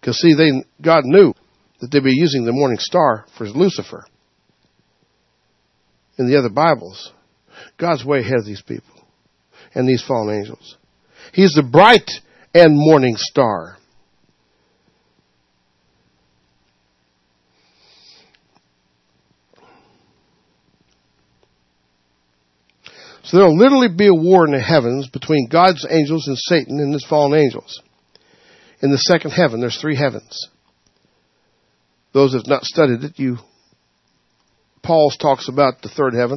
Because, see, they God knew that they'd be using the morning star for Lucifer in the other Bibles. God's way ahead of these people and these fallen angels. He's the bright and morning star. So there will literally be a war in the heavens between God's angels and Satan and his fallen angels. In the second heaven, there's three heavens. Those that have not studied it, you, Paul talks about the third heaven.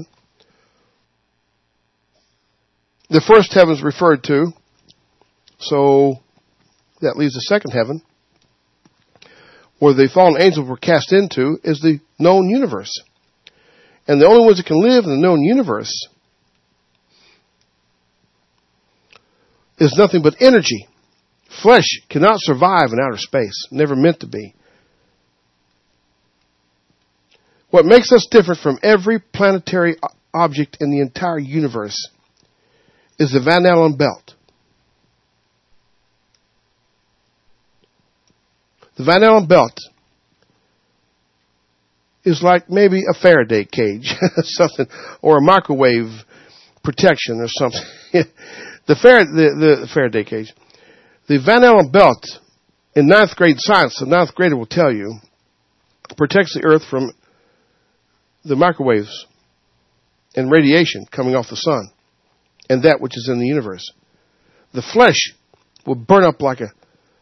The first heaven is referred to, so that leaves the second heaven, where the fallen angels were cast into, is the known universe. And the only ones that can live in the known universe is nothing but energy. Flesh cannot survive in outer space. Never meant to be. What makes us different from every planetary object in the entire universe is the Van Allen belt. The Van Allen belt is like maybe a Faraday cage, something, or a microwave protection or something. the, Far- the, the Faraday cage. The Van Allen belt in ninth grade science, the ninth grader will tell you, protects the earth from the microwaves and radiation coming off the sun and that which is in the universe. The flesh will burn up like a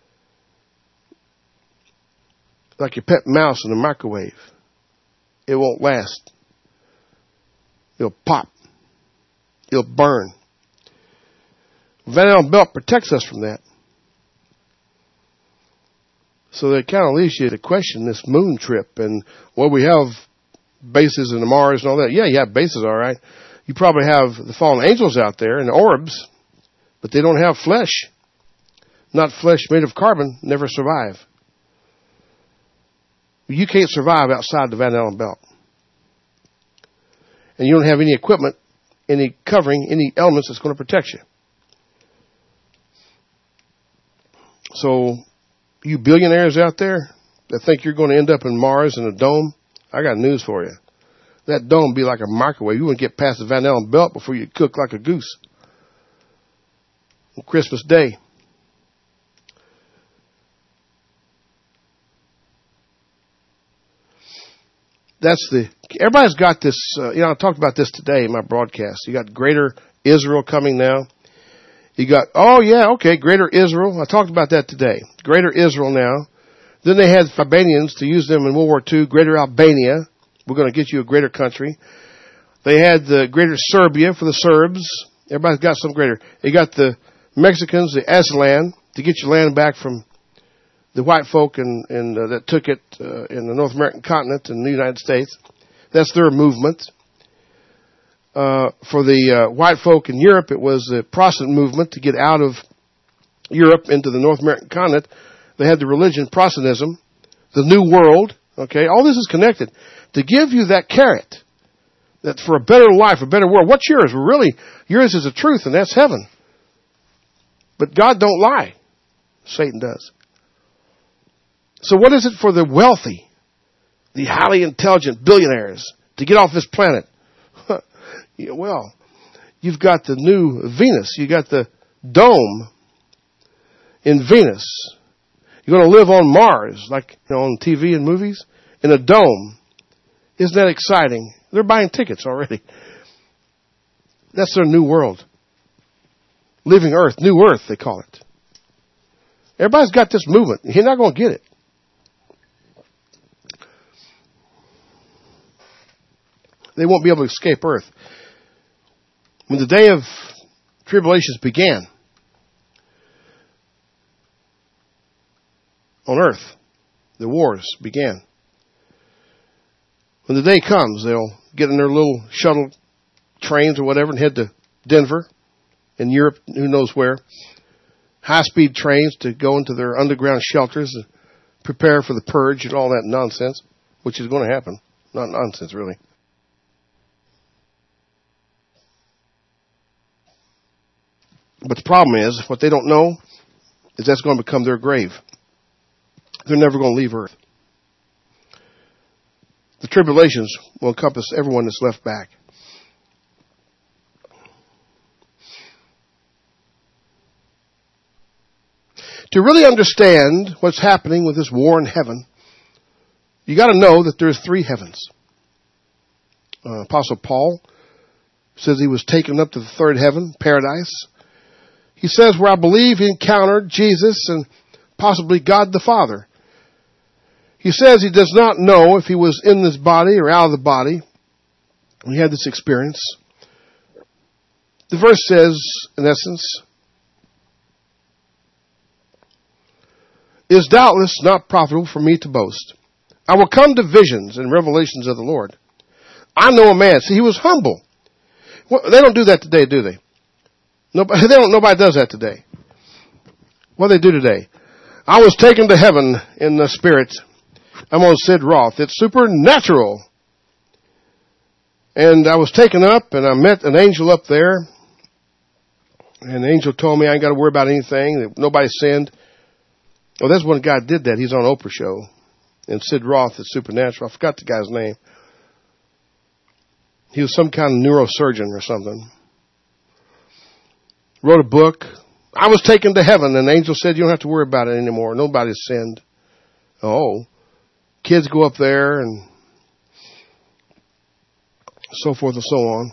like your pet mouse in a microwave. It won't last. It'll pop. It'll burn. Van Allen belt protects us from that. So that kind of leaves you to question this moon trip and, well, we have bases in Mars and all that. Yeah, you have bases, all right. You probably have the fallen angels out there and orbs, but they don't have flesh. Not flesh made of carbon, never survive. You can't survive outside the Van Allen belt. And you don't have any equipment, any covering, any elements that's going to protect you. So, you billionaires out there that think you're going to end up in Mars in a dome, I got news for you. That dome would be like a microwave. You wouldn't get past the Van Allen belt before you cook like a goose on Christmas Day. That's the, everybody's got this, uh, you know, I talked about this today in my broadcast. You got Greater Israel coming now. You got, oh yeah, okay, Greater Israel. I talked about that today. Greater Israel now. Then they had Albanians to use them in World War Two. Greater Albania. We're going to get you a greater country. They had the Greater Serbia for the Serbs. Everybody's got some greater. They got the Mexicans, the Aztlan, to get your land back from the white folk and, and uh, that took it uh, in the North American continent and the United States. That's their movement. Uh, for the uh, white folk in Europe, it was the Protestant movement to get out of Europe into the North American continent. They had the religion Protestantism, the New World. Okay, all this is connected to give you that carrot, that for a better life, a better world. What's yours? Well, really, yours is the truth, and that's heaven. But God don't lie. Satan does. So what is it for the wealthy, the highly intelligent billionaires to get off this planet? Yeah, well, you've got the new Venus. You got the dome in Venus. You're going to live on Mars, like you know, on T V and movies, in a dome. Isn't that exciting? They're buying tickets already. That's their new world. Living Earth, New Earth, they call it. Everybody's got this movement. You're not going to get it. They won't be able to escape Earth. When the day of tribulations began on Earth, the wars began. When the day comes, they'll get in their little shuttle trains or whatever and head to Denver in Europe, who knows where. High-speed trains to go into their underground shelters and prepare for the purge and all that nonsense, which is going to happen. Not nonsense, really. But the problem is, what they don't know is that's going to become their grave. They're never going to leave earth. The tribulations will encompass everyone that's left back. To really understand what's happening with this war in heaven, you got to know that there's three heavens. Uh, Apostle Paul says he was taken up to the third heaven, paradise. He says where I believe he encountered Jesus and possibly God the Father. He says he does not know if he was in this body or out of the body when he had this experience. The verse says, in essence, it is doubtless not profitable for me to boast. I will come to visions and revelations of the Lord. I know a man. See, he was humble. Well, they don't do that today, do they? Nobody, they don't, nobody does that today. What do they do today? I was taken to heaven in the spirit. I'm on Sid Roth. It's supernatural. And I was taken up and I met an angel up there. And the angel told me I ain't got to worry about anything. That nobody sinned. Oh, that's when God did that. He's on Oprah show. And Sid Roth is supernatural. I forgot the guy's name. He was some kind of neurosurgeon or something. Wrote a book. I was taken to heaven, and the angel said, you don't have to worry about it anymore. Nobody's sinned. Oh. Kids go up there and so forth and so on.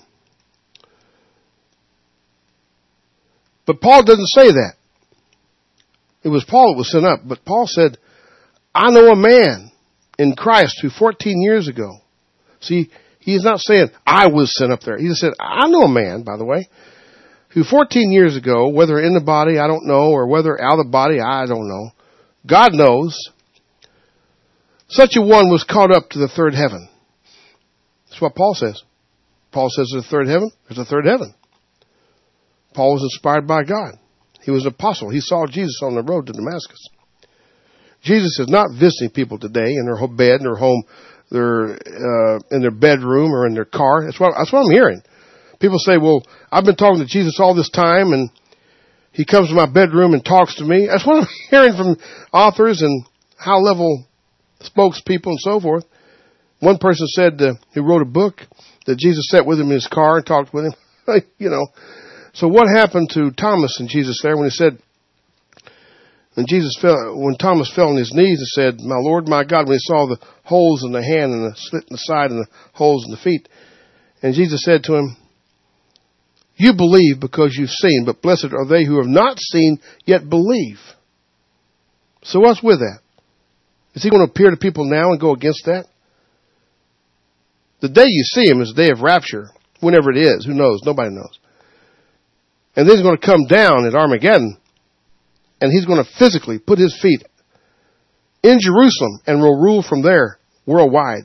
But Paul doesn't say that. It was Paul that was sent up. But Paul said, I know a man in Christ who fourteen years ago. See, he's not saying I was sent up there. He just said, I know a man, by the way, who fourteen years ago, whether in the body, I don't know, or whether out of the body, I don't know. God knows. Such a one was caught up to the third heaven. That's what Paul says. Paul says there's a third heaven. There's a third heaven. Paul was inspired by God. He was an apostle. He saw Jesus on the road to Damascus. Jesus is not visiting people today in their bed, in their home, their uh, in their bedroom or in their car. That's what that's what I'm hearing. People say, "Well, I've been talking to Jesus all this time, and he comes to my bedroom and talks to me." That's what I'm hearing from authors and high-level spokespeople and so forth. One person said uh, he wrote a book that Jesus sat with him in his car and talked with him. You know. So what happened to Thomas and Jesus there when he said, when Jesus fell, when Thomas fell on his knees and said, "My Lord, my God," when he saw the holes in the hand and the slit in the side and the holes in the feet, and Jesus said to him, "You believe because you've seen, but blessed are they who have not seen yet believe." So what's with that? Is he going to appear to people now and go against that? The day you see him is the day of rapture, whenever it is. Who knows? Nobody knows. And then he's going to come down at Armageddon, and he's going to physically put his feet in Jerusalem and will rule from there worldwide.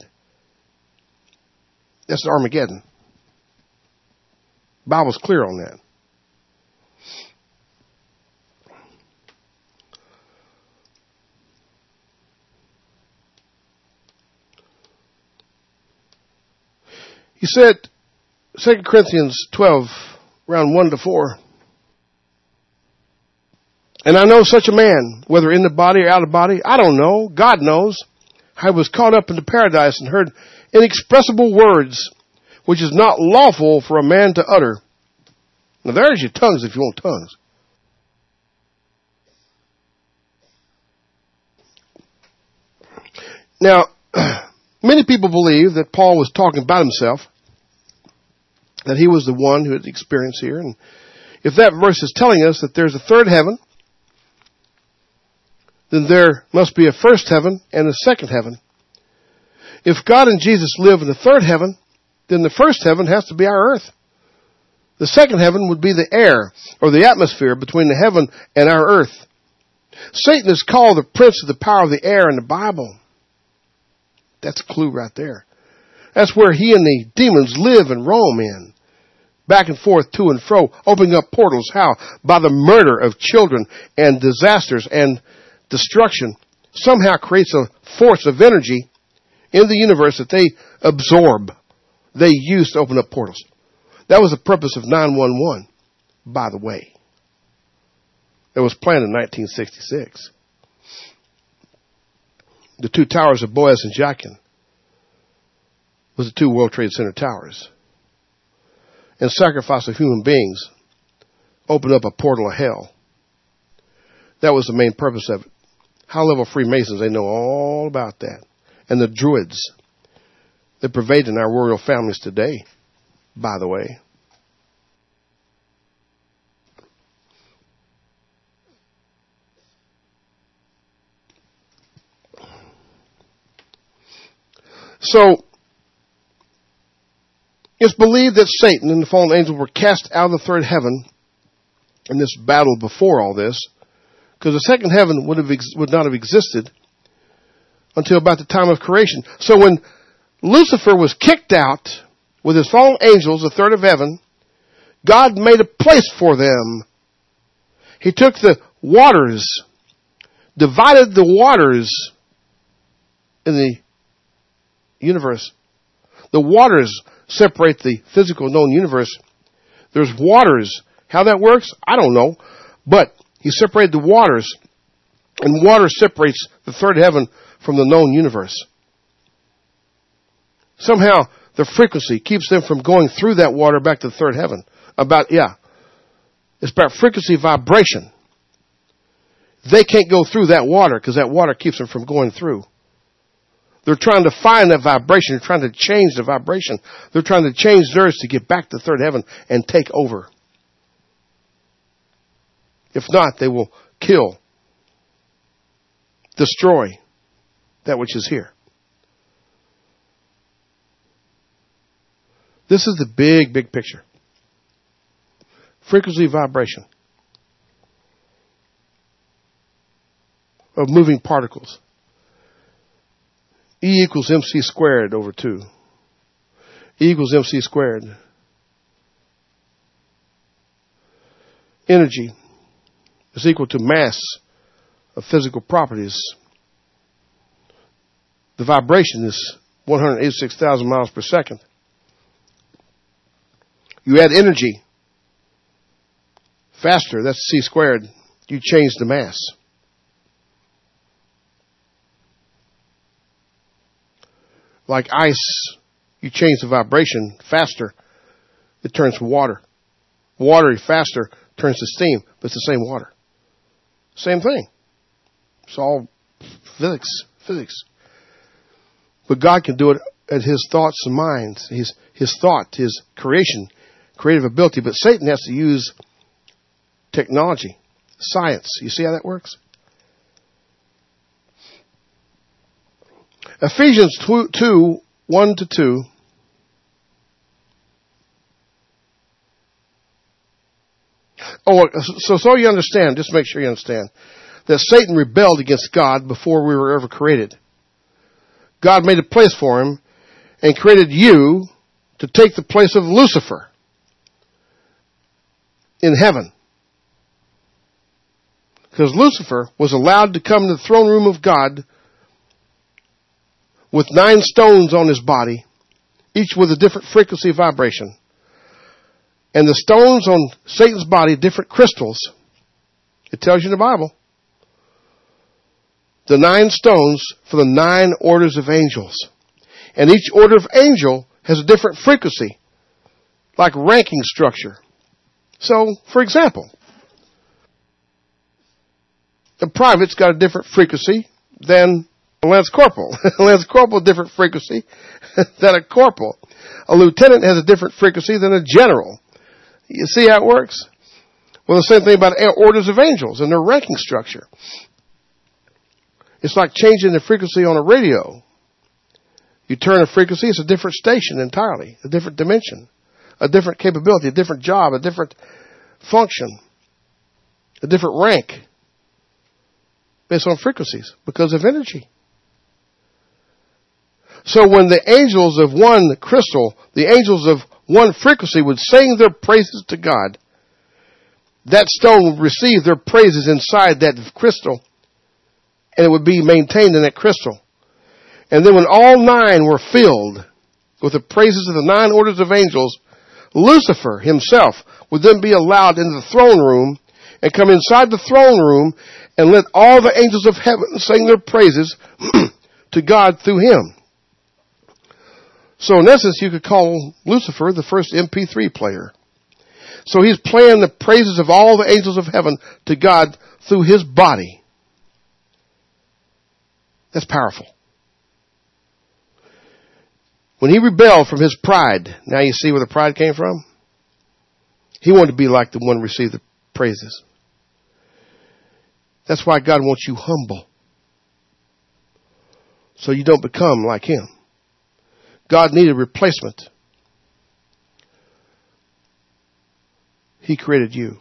That's Armageddon. The Bible's clear on that. He said, Second Corinthians twelve, around one to four. "And I know such a man, whether in the body or out of the body, I don't know, God knows. I was caught up into paradise and heard inexpressible words, which is not lawful for a man to utter." Now there's your tongues if you want tongues. Now, many people believe that Paul was talking about himself, that he was the one who had experienced here. And if that verse is telling us that there's a third heaven, then there must be a first heaven and a second heaven. If God and Jesus live in the third heaven, then the first heaven has to be our earth. The second heaven would be the air or the atmosphere between the heaven and our earth. Satan is called the prince of the power of the air in the Bible. That's a clue right there. That's where he and the demons live and roam in. Back and forth, to and fro, opening up portals. How? By the murder of children and disasters and destruction. Somehow creates a force of energy in the universe that they absorb. They use to open up portals. That was the purpose of nine one one, by the way. It was planned in nineteen sixty-six. the two towers of Boaz and Jachin was the two World Trade Center towers. And sacrifice of human beings opened up a portal of hell. That was the main purpose of it. High-level Freemasons, they know all about that. And the Druids that pervade in our royal families today, by the way. So, it's believed that Satan and the fallen angels were cast out of the third heaven in this battle before all this, because the second heaven would have ex- would not have existed until about the time of creation. So when Lucifer was kicked out with his fallen angels, the third of heaven, God made a place for them. He took the waters, divided the waters in the universe. The waters separate the physical known universe. There's waters. How that works, I don't know. But he separated the waters, and water separates the third heaven from the known universe. Somehow, the frequency keeps them from going through that water back to the third heaven. About, yeah. It's about frequency vibration. They can't go through that water because that water keeps them from going through. They're trying to find that vibration. They're trying to change the vibration. They're trying to change theirs to get back to third heaven and take over. If not, they will kill, destroy that which is here. This is the big, big picture. Frequency vibration of moving particles. E equals mc squared over two. E equals mc squared. Energy is equal to mass of physical properties. The vibration is one hundred eighty-six thousand miles per second. You add energy faster, that's c squared. You change the mass. Like ice, you change the vibration faster, it turns to water. Water faster turns to steam, but it's the same water. Same thing. It's all physics, physics. But God can do it at His thoughts and minds, His His thought, His creation, creative ability. But Satan has to use technology, science. You see how that works? Ephesians two, one to two. Oh, so, so you understand, just make sure you understand, that Satan rebelled against God before we were ever created. God made a place for him and created you to take the place of Lucifer in heaven. Because Lucifer was allowed to come to the throne room of God with nine stones on his body, each with a different frequency vibration. And the stones on Satan's body, different crystals. It tells you in the Bible. The nine stones for the nine orders of angels. And each order of angel has a different frequency, like ranking structure. So, for example, the private's got a different frequency than a lance corporal. A lance corporal, different frequency than a corporal. A lieutenant has a different frequency than a general. You see how it works? Well, the same thing about orders of angels and their ranking structure. It's like changing the frequency on a radio. You turn a frequency, it's a different station entirely, a different dimension, a different capability, a different job, a different function, a different rank based on frequencies because of energy. So when the angels of one crystal, the angels of one frequency would sing their praises to God, that stone would receive their praises inside that crystal, and it would be maintained in that crystal. And then when all nine were filled with the praises of the nine orders of angels, Lucifer himself would then be allowed into the throne room and come inside the throne room and let all the angels of heaven sing their praises to God through him. So in essence, you could call Lucifer the first M P three player. So he's playing the praises of all the angels of heaven to God through his body. That's powerful. When he rebelled from his pride, now you see where the pride came from? He wanted to be like the one who received the praises. That's why God wants you humble. So you don't become like him. God needed a replacement. He created you.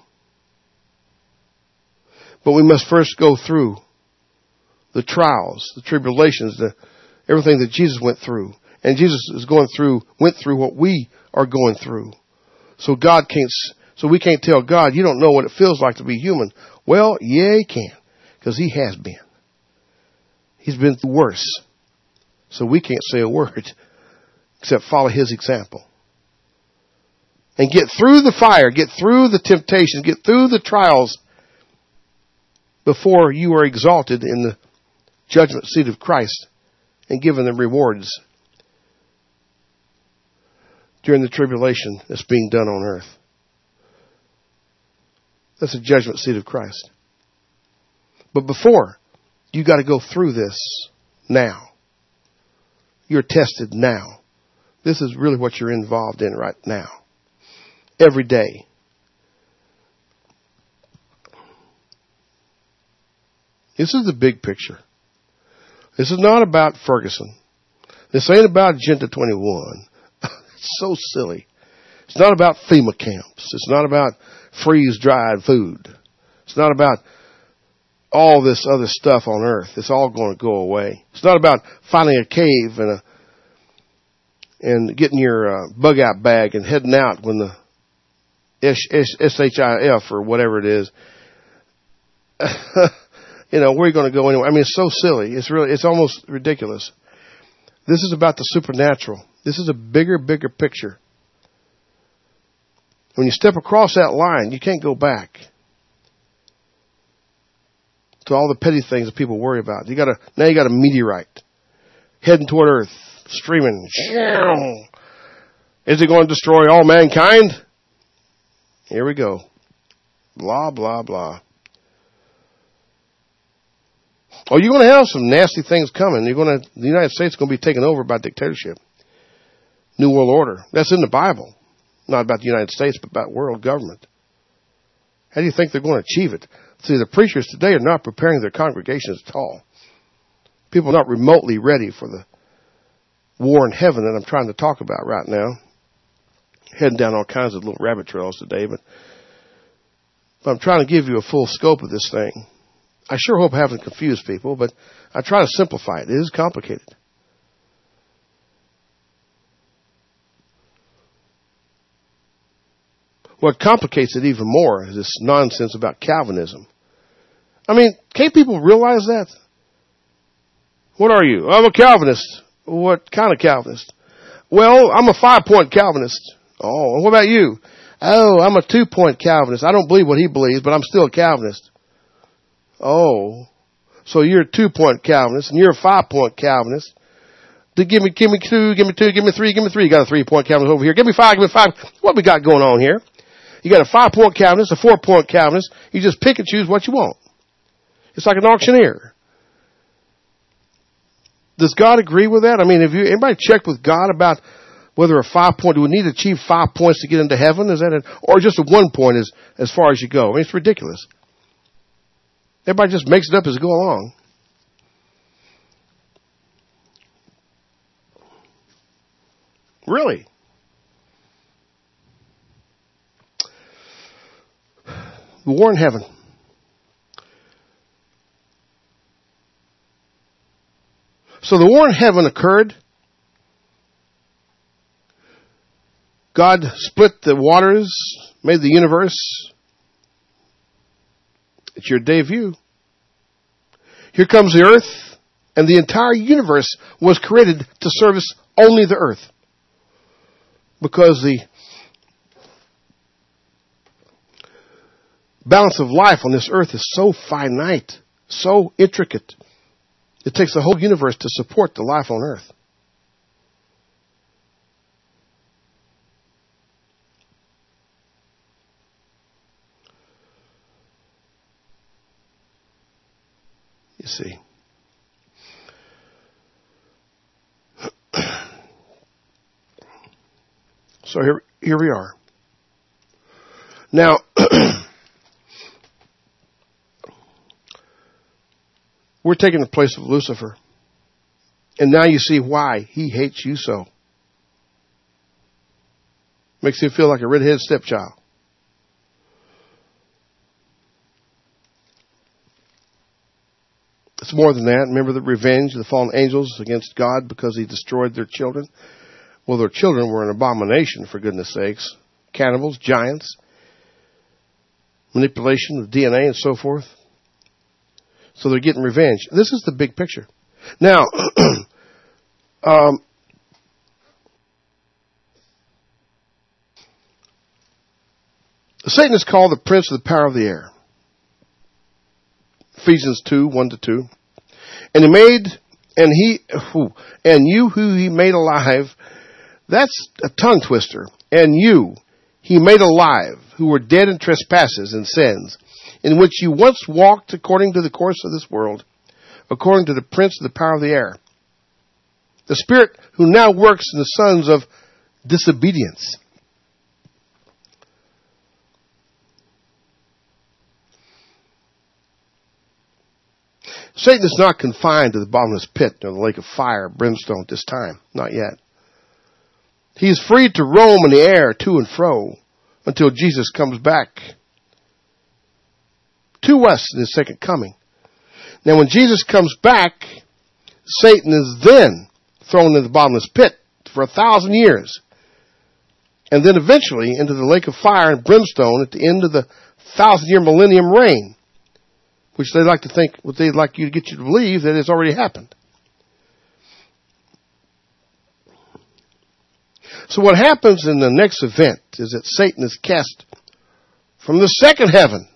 But we must first go through the trials, the tribulations, the everything that Jesus went through. And Jesus is going through, went through what we are going through. So God can't, so we can't tell God, you don't know what it feels like to be human. Well, yeah, he can. Because he has been. He's been worse. So we can't say a word except follow his example. And get through the fire, get through the temptations, get through the trials before you are exalted in the judgment seat of Christ and given the rewards during the tribulation that's being done on earth. That's the judgment seat of Christ. But before, you got to go through this now. You're tested now. This is really what you're involved in right now. Every day. This is the big picture. This is not about Ferguson. This ain't about Agenda twenty-one. It's so silly. It's not about FEMA camps. It's not about freeze-dried food. It's not about all this other stuff on earth. It's all going to go away. It's not about finding a cave and a and getting your uh, bug out bag and heading out when the S H I F or whatever it is. You know, where are you going to go anyway? I mean, it's so silly. It's really, it's almost ridiculous. This is about the supernatural. This is a bigger, bigger picture. When you step across that line, you can't go back to all the petty things that people worry about. You got a, now you got a meteorite heading toward Earth, streaming. Is it going to destroy all mankind? Here we go. Blah, blah, blah. Oh, you're going to have some nasty things coming. You're going to, the United States is going to be taken over by dictatorship. New World Order. That's in the Bible. Not about the United States, but about world government. How do you think they're going to achieve it? See, the preachers today are not preparing their congregations at all. People are not remotely ready for the war in heaven that I'm trying to talk about right now. Heading down all kinds of little rabbit trails today, but, but I'm trying to give you a full scope of this thing. I sure hope I haven't confused people, but I try to simplify it. It is complicated. What complicates it even more is this nonsense about Calvinism. I mean, can't people realize that? What are you? I'm a Calvinist. What kind of Calvinist? Well, I'm a five-point Calvinist. Oh, what about you? Oh, I'm a two-point Calvinist. I don't believe what he believes, but I'm still a Calvinist. Oh, so you're a two-point Calvinist, and you're a five-point Calvinist. Give me, give me two, give me two, give me three, give me three. You got a three-point Calvinist over here. Give me five, give me five. What we got going on here? You got a five-point Calvinist, a four-point Calvinist. You just pick and choose what you want. It's like an auctioneer. Does God agree with that? I mean, have you anybody checked with God about whether a five-point, do we need to achieve five points to get into heaven? Is that it? Or just a one point as, as far as you go? I mean, it's ridiculous. Everybody just makes it up as they go along. Really? The war in heaven. So the war in heaven occurred. God split the waters, made the universe. It's your debut. Here comes the earth, and the entire universe was created to service only the earth. Because the balance of life on this earth is so finite, so intricate. It takes the whole universe to support the life on earth. You see. So here, here we are. Now, we're taking the place of Lucifer. And now you see why he hates you so. Makes you feel like a redheaded stepchild. It's more than that. Remember the revenge of the fallen angels against God because he destroyed their children? Well, their children were an abomination, for goodness sakes. Cannibals, giants, manipulation of D N A and so forth. So they're getting revenge. This is the big picture. Now, um, Satan is called the prince of the power of the air. Ephesians two, one to two. And he made, and he, and you who he made alive, that's a tongue twister. And you, he made alive, who were dead in trespasses and sins, in which you once walked according to the course of this world, according to the prince of the power of the air, the spirit who now works in the sons of disobedience. Satan is not confined to the bottomless pit or the lake of fire, brimstone at this time. Not yet. He is free to roam in the air to and fro until Jesus comes back to us in his second coming. Now when Jesus comes back, Satan is then thrown in the bottomless pit for a thousand years. And then eventually into the lake of fire and brimstone at the end of the thousand year millennium reign. Which they like to think, what they'd like you to get you to believe that it's already happened. So what happens in the next event is that Satan is cast from the second heaven,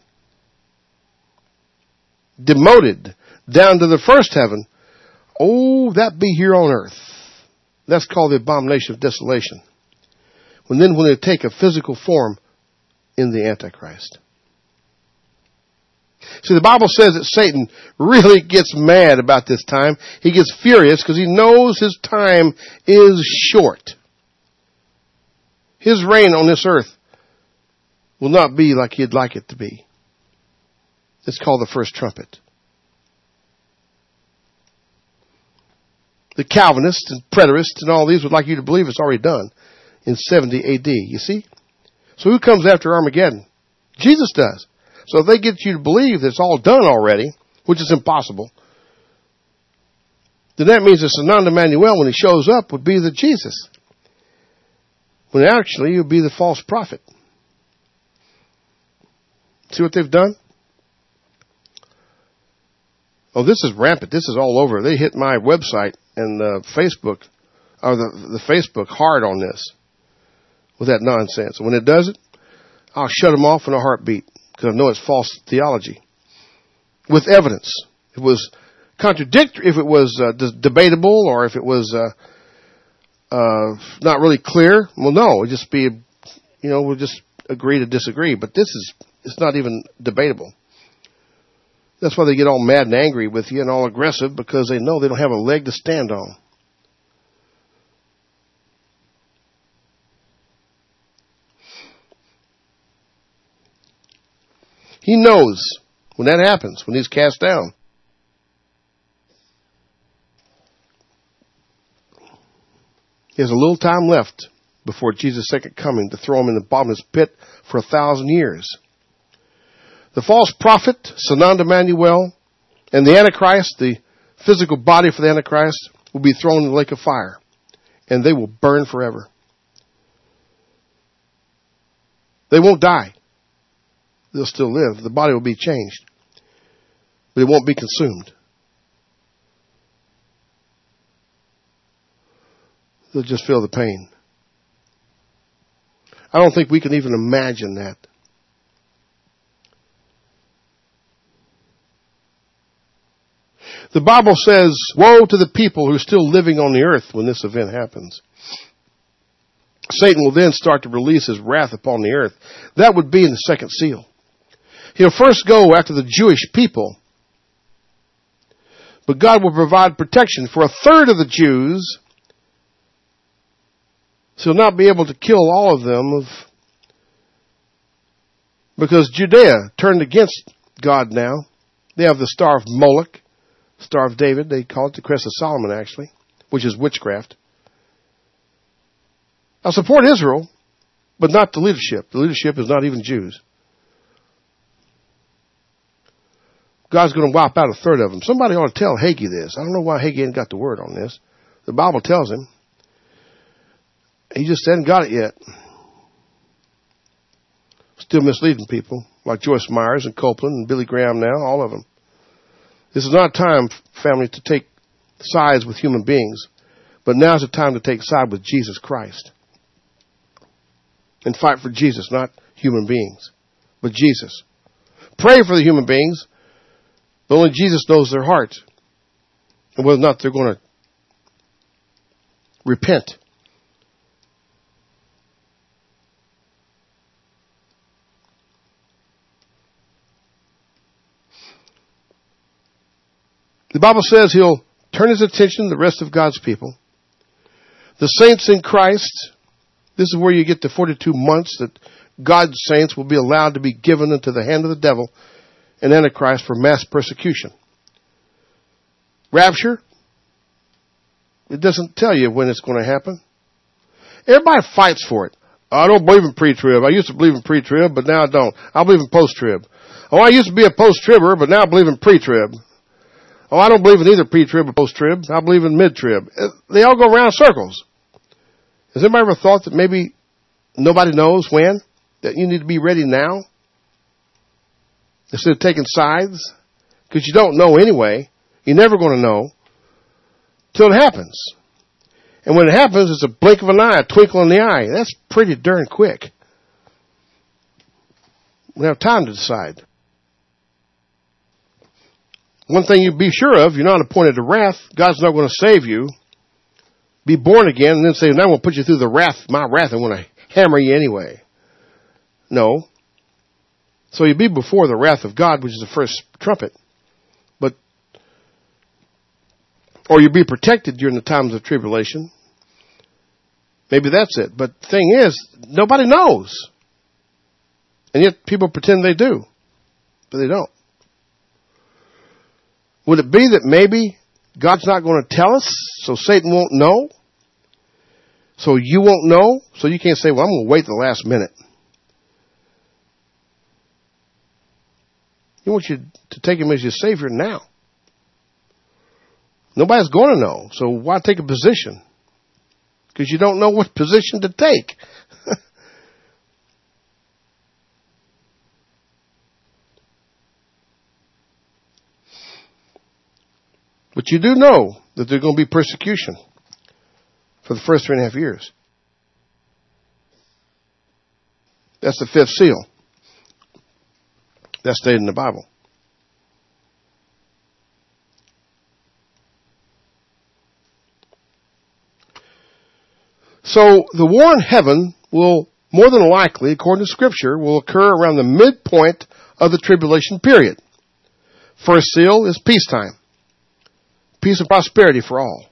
demoted down to the first heaven. Oh, that be here on earth. That's called the abomination of desolation. And then when they take a physical form in the Antichrist. See, the Bible says that Satan really gets mad about this time. He gets furious because he knows his time is short. His reign on this earth will not be like he'd like it to be. It's called the first trumpet. The Calvinists and preterists and all these would like you to believe it's already done in seventy A D. You see? So who comes after Armageddon? Jesus does. So if they get you to believe that it's all done already, which is impossible, then that means that Sanan Emmanuel, when he shows up, would be the Jesus. When actually he would be the false prophet. See what they've done? Oh, this is rampant. This is all over. They hit my website and uh, Facebook, or the, the Facebook hard on this with that nonsense. And when it does it, I'll shut them off in a heartbeat. Because I know it's false theology. With evidence. If it was contradictory, if it was uh, d- debatable, or if it was uh, uh, not really clear, well, no, it'd just be, you know, we'll just agree to disagree. But this is, it's not even debatable. That's why they get all mad and angry with you and all aggressive, because they know they don't have a leg to stand on. He knows when that happens, when he's cast down. He has a little time left before Jesus' second coming to throw him in the bottomless pit for a thousand years. The false prophet, Sanan Emmanuel, and the Antichrist, the physical body for the Antichrist, will be thrown in the lake of fire. And they will burn forever. They won't die. They'll still live. The body will be changed. But it won't be consumed. They'll just feel the pain. I don't think we can even imagine that. The Bible says, woe to the people who are still living on the earth when this event happens. Satan will then start to release his wrath upon the earth. That would be in the second seal. He'll first go after the Jewish people, but God will provide protection for a third of the Jews, so he'll not be able to kill all of them, because Judea turned against God now. They have the Star of Moloch, Star of David, they call it the Crest of Solomon actually, which is witchcraft. I'll support Israel, but not the leadership. The leadership is not even Jews. God's going to wipe out a third of them. Somebody ought to tell Hagee this. I don't know why Hagee ain't got the word on this. The Bible tells him. He just hasn't got it yet. Still misleading people, like Joyce Myers and Copeland and Billy Graham now, all of them. This is not time, family, to take sides with human beings, but now's the time to take side with Jesus Christ. And fight for Jesus, not human beings, but Jesus. Pray for the human beings, but only Jesus knows their heart and whether or not they're going to repent. The Bible says he'll turn his attention to the rest of God's people. The saints in Christ, this is where you get the forty-two months that God's saints will be allowed to be given into the hand of the devil and Antichrist for mass persecution. Rapture, it doesn't tell you when it's going to happen. Everybody fights for it. I don't believe in pre-trib. I used to believe in pre-trib, but now I don't. I believe in post-trib. Oh, I used to be a post-tribber, but now I believe in pre-trib. Oh, I don't believe in either pre-trib or post-trib. I believe in mid-trib. They all go around circles. Has anybody ever thought that maybe nobody knows when? That you need to be ready now? Instead of taking sides? Because you don't know anyway. You're never going to know till it happens. And when it happens, it's a blink of an eye, a twinkle in the eye. That's pretty darn quick. We don't have time to decide. One thing you be sure of, you're not appointed to wrath. God's not going to save you. Be born again and then say, now I'm going to put you through the wrath, my wrath, I'm going to hammer you anyway. No. So you be before the wrath of God, which is the first trumpet. But, or you be protected during the times of tribulation. Maybe that's it. But the thing is, nobody knows. And yet people pretend they do. But they don't. Would it be that maybe God's not going to tell us, so Satan won't know? So you won't know? So you can't say, well, I'm going to wait the last minute. He wants you to take him as your Savior now. Nobody's going to know, so why take a position? Because you don't know what position to take. But you do know that there's going to be persecution for the first three and a half years. That's the fifth seal. That's stated in the Bible. So the war in heaven will more than likely, according to Scripture, will occur around the midpoint of the tribulation period. First seal is peacetime. Peace and prosperity for all.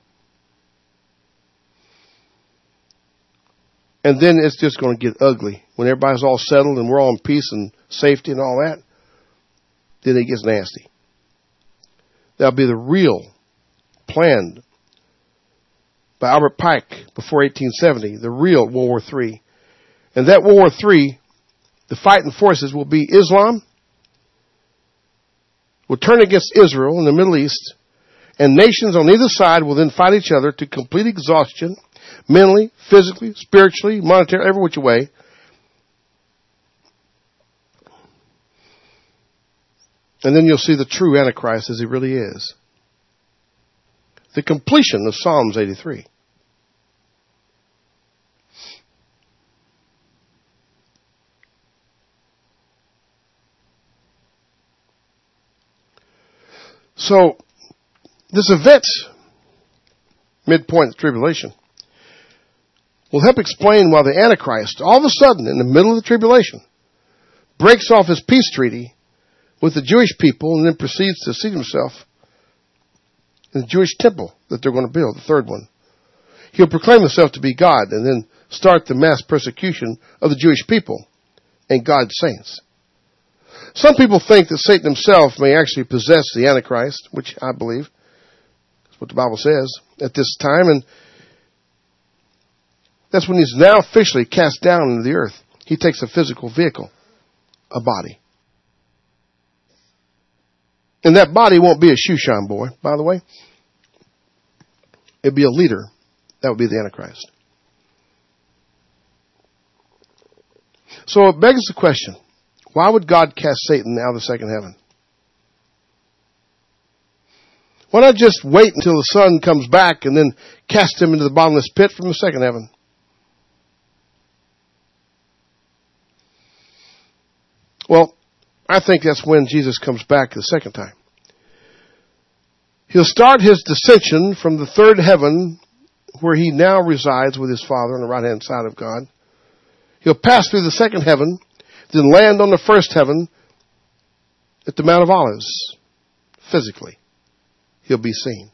And then it's just going to get ugly. When everybody's all settled and we're all in peace and safety and all that, then it gets nasty. That'll be the real planned by Albert Pike before eighteen seventy, the real World War Three. And that World War Three, the fighting forces will be Islam, will turn against Israel in the Middle East, and nations on either side will then fight each other to complete exhaustion, mentally, physically, spiritually, monetarily, every which way. And then you'll see the true Antichrist as he really is. The completion of Psalms eighty-three. So, This event, midpoint of the tribulation, will help explain why the Antichrist, all of a sudden, in the middle of the tribulation, breaks off his peace treaty with the Jewish people and then proceeds to seat himself in the Jewish temple that they're going to build, the third one. He'll proclaim himself to be God and then start the mass persecution of the Jewish people and God's saints. Some people think that Satan himself may actually possess the Antichrist, which I believe. That's what the Bible says at this time. And that's when he's now officially cast down into the earth. He takes a physical vehicle, a body. And that body won't be a shoeshine boy, by the way. It'll be a leader. That would be the Antichrist. So it begs the question, why would God cast Satan out of the second heaven? Why not just wait until the Son comes back and then cast him into the bottomless pit from the second heaven? Well, I think that's when Jesus comes back the second time. He'll start his descension from the third heaven, where he now resides with his Father on the right-hand side of God. He'll pass through the second heaven, then land on the first heaven at the Mount of Olives. Physically, he'll be seen.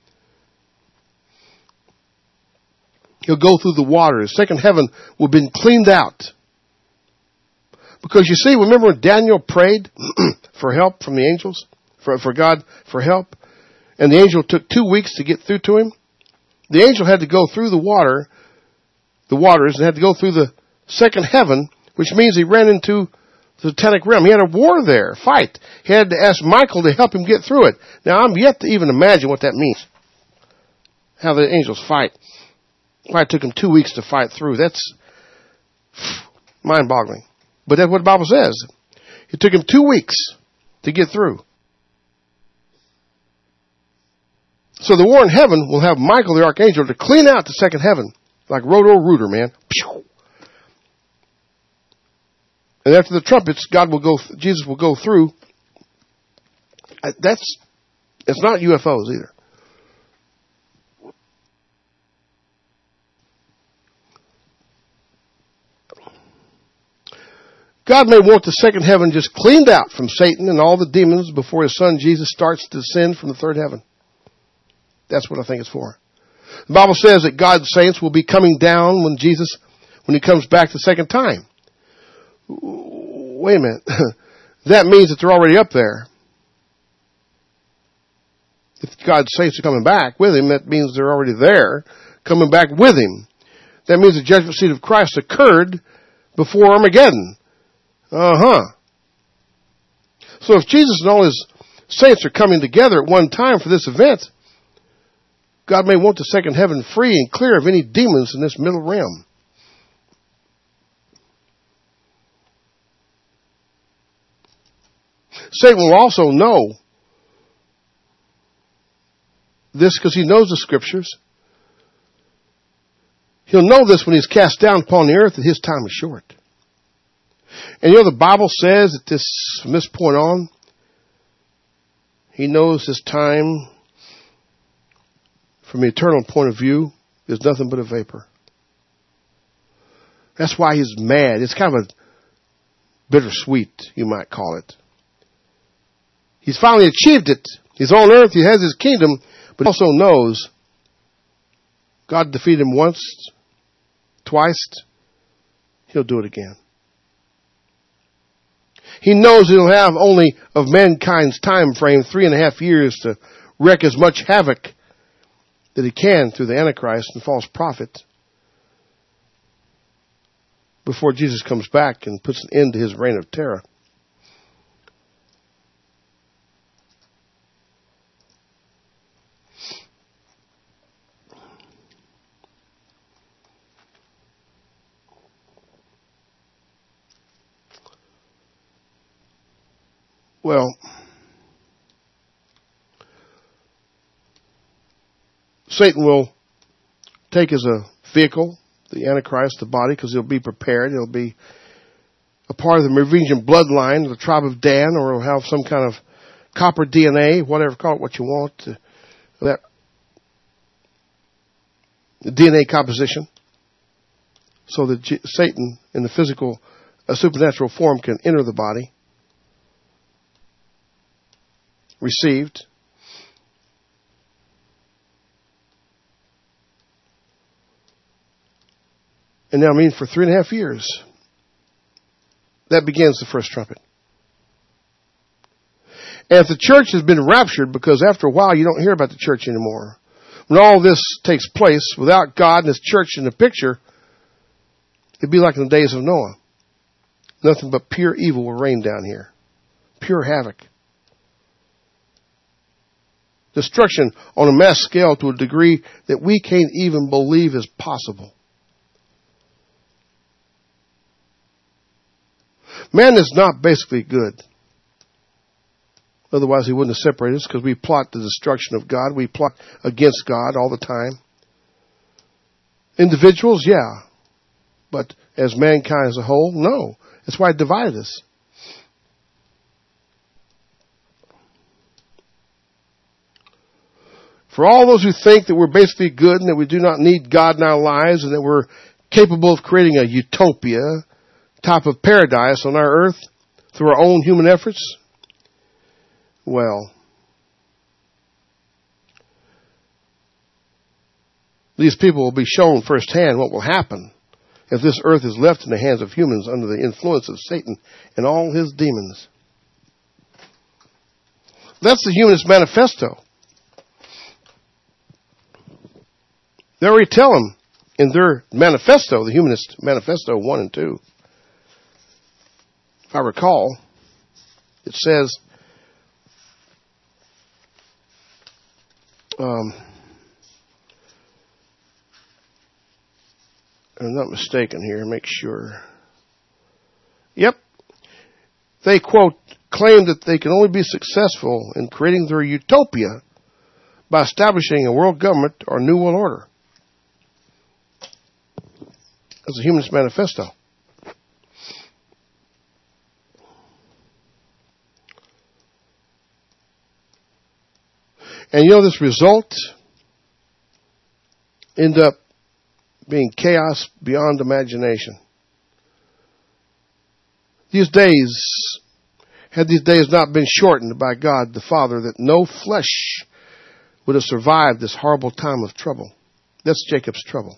He'll go through the waters. Second heaven will have been cleaned out. Because you see, remember when Daniel prayed for help from the angels? For, for God, for help? And the angel took two weeks to get through to him? The angel had to go through the water, the waters, and had to go through the second heaven, which means he ran into the Satanic realm. He had a war there, fight. He had to ask Michael to help him get through it. Now, I'm yet to even imagine what that means. How the angels fight. Why it took him two weeks to fight through. That's mind-boggling. But that's what the Bible says. It took him two weeks to get through. So the war in heaven will have Michael the archangel to clean out the second heaven. Like Roto-Rooter, man. And after the trumpets, God will go, Jesus will go through. That's, it's not U F Os either. God may want the second heaven just cleaned out from Satan and all the demons before his son Jesus starts to descend from the third heaven. That's what I think it's for. The Bible says that God's saints will be coming down when Jesus, when he comes back the second time. Wait a minute. That means that they're already up there. If God's saints are coming back with him, that means they're already there, coming back with him. That means the judgment seat of Christ occurred before Armageddon. Uh-huh. So if Jesus and all his saints are coming together at one time for this event, God may want the second heaven free and clear of any demons in this middle realm. Satan will also know this because he knows the scriptures. He'll know this when he's cast down upon the earth that his time is short. And you know, the Bible says that this, from this point on, he knows his time, from the eternal point of view, is nothing but a vapor. That's why he's mad. It's kind of a bittersweet, you might call it. He's finally achieved it. He's on earth. He has his kingdom, but he also knows God defeated him once, twice. He'll do it again. He knows he'll have only of mankind's time frame three and a half years to wreak as much havoc that he can through the Antichrist and false prophet before Jesus comes back and puts an end to his reign of terror. Well, Satan will take as a vehicle the Antichrist, the body, because he'll be prepared. He'll be a part of the Merovingian bloodline of the tribe of Dan, or he'll have some kind of copper D N A, whatever, call it what you want, to that D N A composition so that G- Satan in the physical, a supernatural form can enter the body. Received. And now, I mean, for three and a half years, that begins the first trumpet. And if the church has been raptured, because after a while you don't hear about the church anymore, when all this takes place without God and His church in the picture, it'd be like in the days of Noah. Nothing but pure evil will reign down here. Pure havoc. Destruction on a mass scale to a degree that we can't even believe is possible. Man is not basically good. Otherwise he wouldn't have separated us, because we plot the destruction of God. We plot against God all the time. Individuals, yeah. But as mankind as a whole, no. That's why it divided us. For all those who think that we're basically good and that we do not need God in our lives and that we're capable of creating a utopia type of paradise on our earth through our own human efforts, well, these people will be shown firsthand what will happen if this earth is left in the hands of humans under the influence of Satan and all his demons. That's the Humanist Manifesto. They already tell them in their manifesto, the Humanist Manifesto one and two. If I recall, it says, um, I'm not mistaken here, make sure. Yep. They, quote, claim that they can only be successful in creating their utopia by establishing a world government or a new world order. That's a Humanist Manifesto. And you know, this result end up being chaos beyond imagination. These days, had these days not been shortened by God the Father, that no flesh would have survived this horrible time of trouble. That's Jacob's trouble.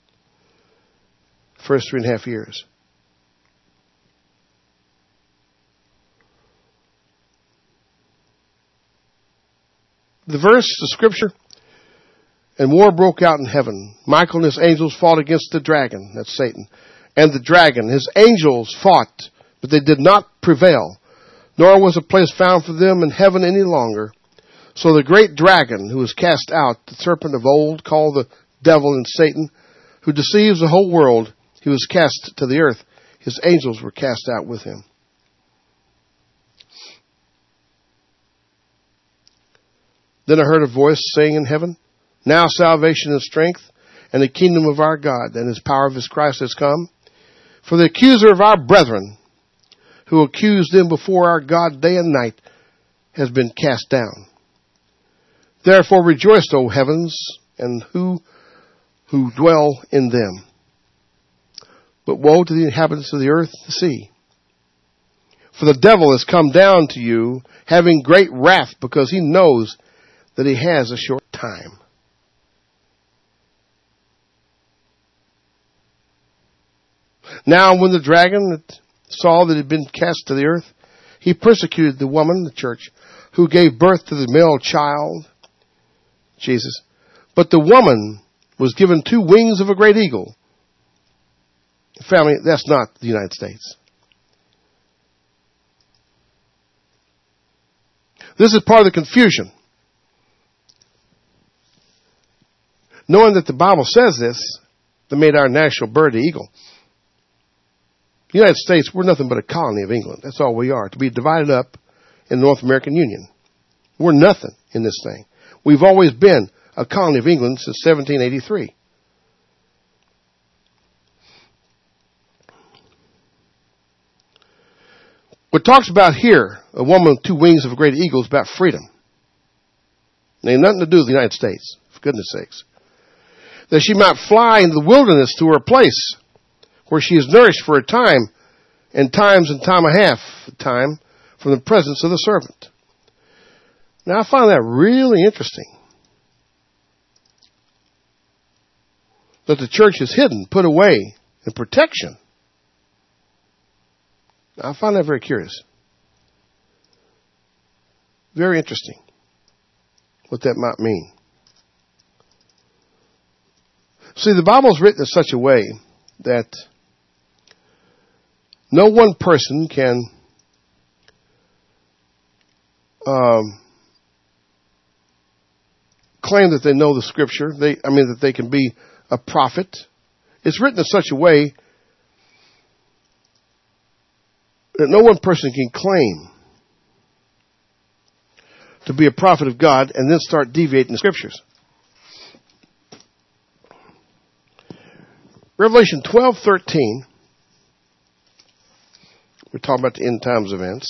First three and a half years. The verse, the scripture, and war broke out in heaven. Michael and his angels fought against the dragon, that's Satan, and the dragon. His angels fought, but they did not prevail, nor was a place found for them in heaven any longer. So the great dragon, who was cast out, the serpent of old, called the devil and Satan, who deceives the whole world, he was cast to the earth. His angels were cast out with him. Then I heard a voice saying in heaven, now salvation and strength and the kingdom of our God and his power of his Christ has come. For the accuser of our brethren, who accused them before our God day and night, has been cast down. Therefore rejoice, O heavens, and who who dwell in them. But woe to the inhabitants of the earth, the sea. For the devil has come down to you, having great wrath, because he knows that he has a short time. Now when the dragon saw that he had been cast to the earth, he persecuted the woman, the church, who gave birth to the male child, Jesus. But the woman was given two wings of a great eagle. Family, that's not the United States. This is part of the confusion. Knowing that the Bible says this, that made our national bird the eagle. The United States, we're nothing but a colony of England. That's all we are, to be divided up in the North American Union. We're nothing in this thing. We've always been a colony of England since seventeen eighty-three. What talks about here, a woman with two wings of a great eagle, is about freedom. They have nothing to do with the United States, for goodness sakes. That she might fly into the wilderness to her place, where she is nourished for a time, and times and time a half time from the presence of the servant. Now I find that really interesting. That the church is hidden, put away in protection. I find that very curious. Very interesting what that might mean. See, the Bible is written in such a way that no one person can um, claim that they know the Scripture. They, I mean, that they can be a prophet. It's written in such a way that no one person can claim to be a prophet of God and then start deviating the Scriptures. Revelation twelve thirteen. We're talking about the end times events.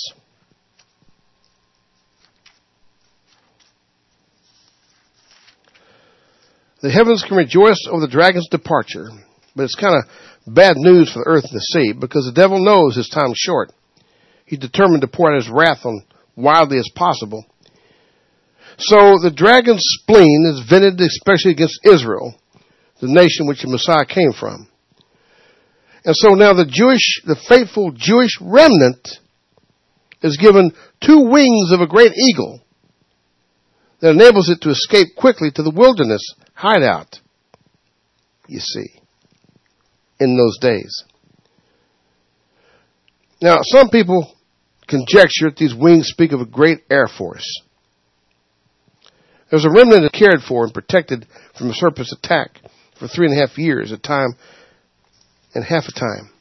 The heavens can rejoice over the dragon's departure, but it's kind of bad news for the earth and the sea because the devil knows his time's short. He's determined to pour out his wrath on wildly as possible. So the dragon's spleen is vented especially against Israel, the nation which the Messiah came from. And so now the Jewish, the faithful Jewish remnant is given two wings of a great eagle that enables it to escape quickly to the wilderness hideout, you see, in those days. Now, some people conjecture that these wings speak of a great air force. There's a remnant that cared for and protected from the serpent's attack for three and a half years, a time and half a time.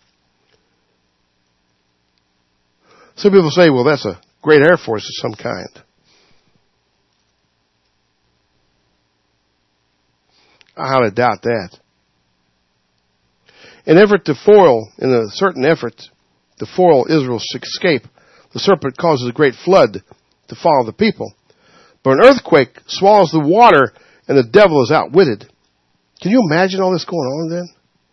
Some people say, well, that's a great air force of some kind. I highly doubt that. In effort to foil, in a certain effort to foil Israel's escape, the serpent causes a great flood to follow the people. But an earthquake swallows the water and the devil is outwitted. Can you imagine all this going on then?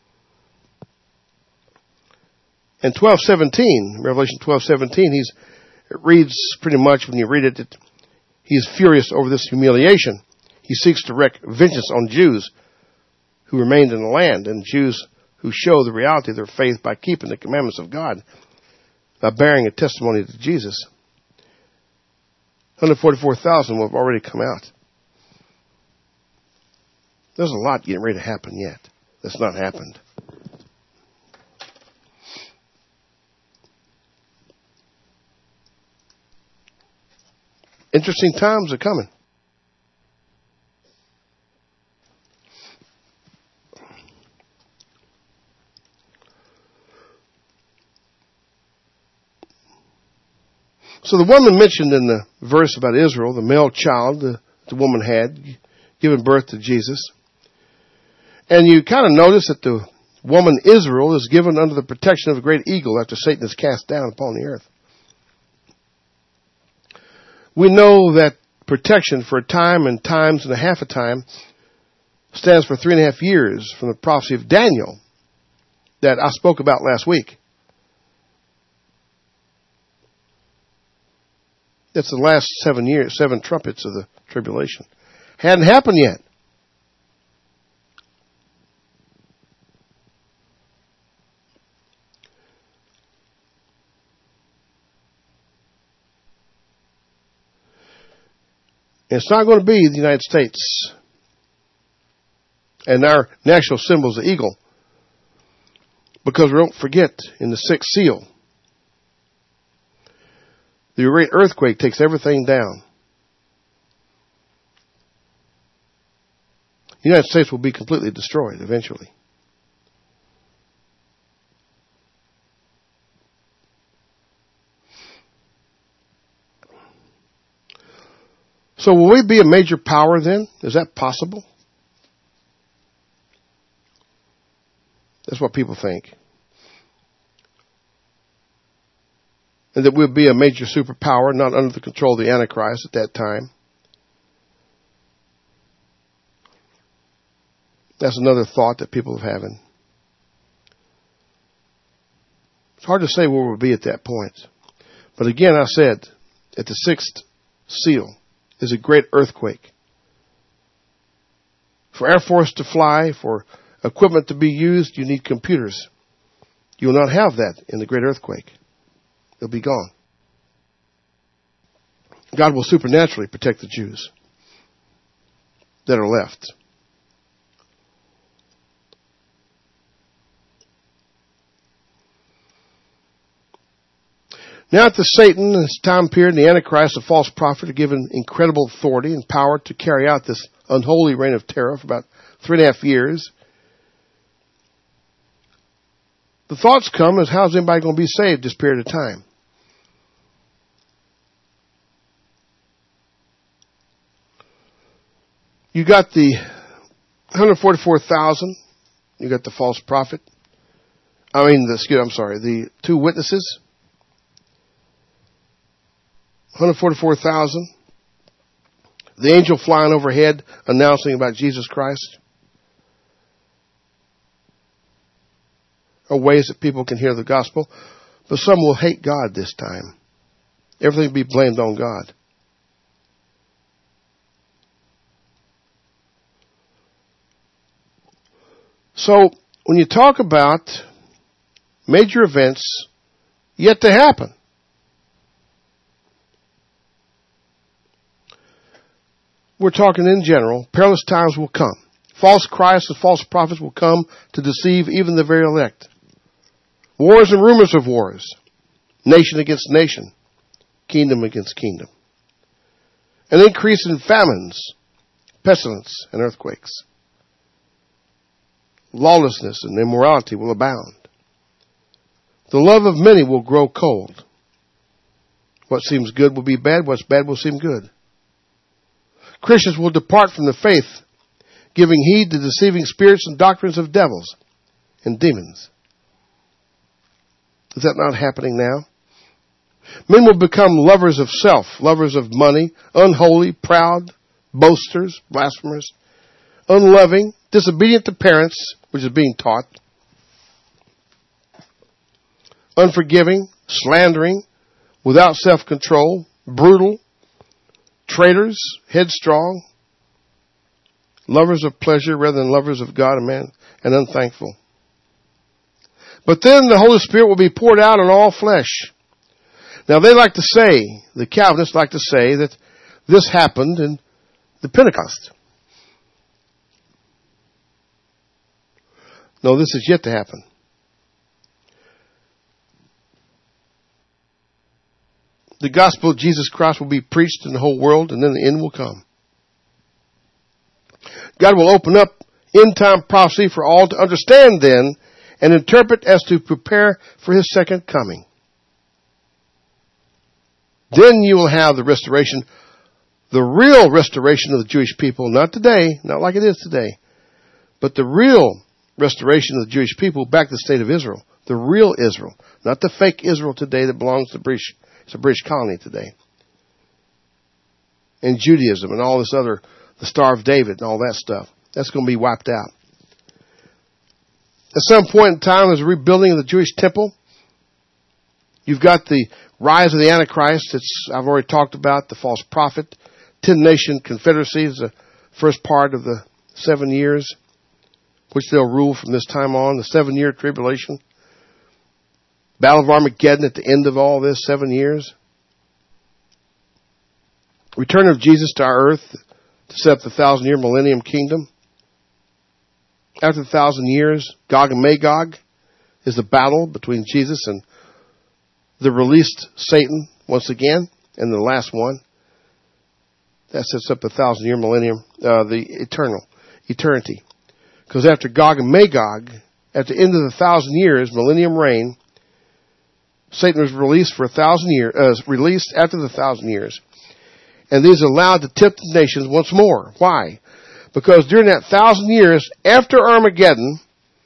In twelve seventeen, Revelation twelve seventeen, he's, it reads pretty much when you read it, that he is furious over this humiliation. He seeks to wreak vengeance on Jews who remained in the land and Jews who show the reality of their faith by keeping the commandments of God, by bearing a testimony to Jesus. one hundred forty-four thousand will have already come out. There's a lot getting ready to happen yet that's not happened. Interesting times are coming. So the woman mentioned in the verse about Israel, the male child the, the woman had, given birth to Jesus. And you kind of notice that the woman Israel is given under the protection of a great eagle after Satan is cast down upon the earth. We know that protection for a time and times and a half a time stands for three and a half years from the prophecy of Daniel that I spoke about last week. That's the last seven years, seven trumpets of the tribulation. Hadn't happened yet. It's not going to be the United States. And our national symbol is the eagle. Because we don't forget, in the sixth seal, the great earthquake takes everything down. The United States will be completely destroyed eventually. So will we be a major power then? Is that possible? That's what people think. And that we'll be a major superpower, not under the control of the Antichrist at that time. That's another thought that people are having. It's hard to say where we'll be at that point. But again, I said, at the sixth seal is a great earthquake. For Air Force to fly, for equipment to be used, you need computers. You will not have that in the great earthquake. It'll be gone. God will supernaturally protect the Jews that are left. Now at the Satan, this time period, the Antichrist, the false prophet, are given incredible authority and power to carry out this unholy reign of terror for about three and a half years. The thoughts come as, how's anybody going to be saved this period of time? You got the one hundred forty-four thousand. You got the false prophet. I mean, the, excuse, I'm sorry, the two witnesses. one hundred forty-four thousand. The angel flying overhead announcing about Jesus Christ. Are ways that people can hear the gospel. But some will hate God this time. Everything will be blamed on God. So, when you talk about major events yet to happen, we're talking in general, perilous times will come. False Christs and false prophets will come to deceive even the very elect. Wars and rumors of wars. Nation against nation. Kingdom against kingdom. An increase in famines, pestilence, and earthquakes. Lawlessness and immorality will abound. The love of many will grow cold. What seems good will be bad. What's bad will seem good. Christians will depart from the faith, giving heed to deceiving spirits and doctrines of devils and demons. Is that not happening now? Men will become lovers of self, lovers of money, unholy, proud, boasters, blasphemers, unloving, disobedient to parents, which is being taught, unforgiving, slandering, without self-control, brutal, traitors, headstrong, lovers of pleasure rather than lovers of God and man, and unthankful. But then the Holy Spirit will be poured out on all flesh. Now they like to say, the Calvinists like to say that this happened in the Pentecost. No, this is yet to happen. The gospel of Jesus Christ will be preached in the whole world, and then the end will come. God will open up end-time prophecy for all to understand then and interpret as to prepare for His second coming. Then you will have the restoration, the real restoration of the Jewish people, not today, not like it is today, but the real restoration of the Jewish people back to the state of Israel, the real Israel, not the fake Israel today that belongs to the British. It's a British colony today. And Judaism and all this other, the Star of David and all that stuff. That's going to be wiped out. At some point in time, there's a rebuilding of the Jewish temple. You've got the rise of the Antichrist. It's, I've already talked about the false prophet. Ten-nation confederacy is the first part of the seven years, which they'll rule from this time on. The seven-year tribulation. Battle of Armageddon at the end of all this, seven years. Return of Jesus to our earth to set up the thousand-year millennium kingdom. After the thousand years, Gog and Magog is the battle between Jesus and the released Satan once again, and the last one. That sets up the thousand-year millennium, uh, the eternal, eternity. Because after Gog and Magog, at the end of the thousand years, millennium reign, Satan was released for a thousand years, uh, released after the thousand years. And he is allowed to tempt the nations once more. Why? Because during that thousand years, after Armageddon,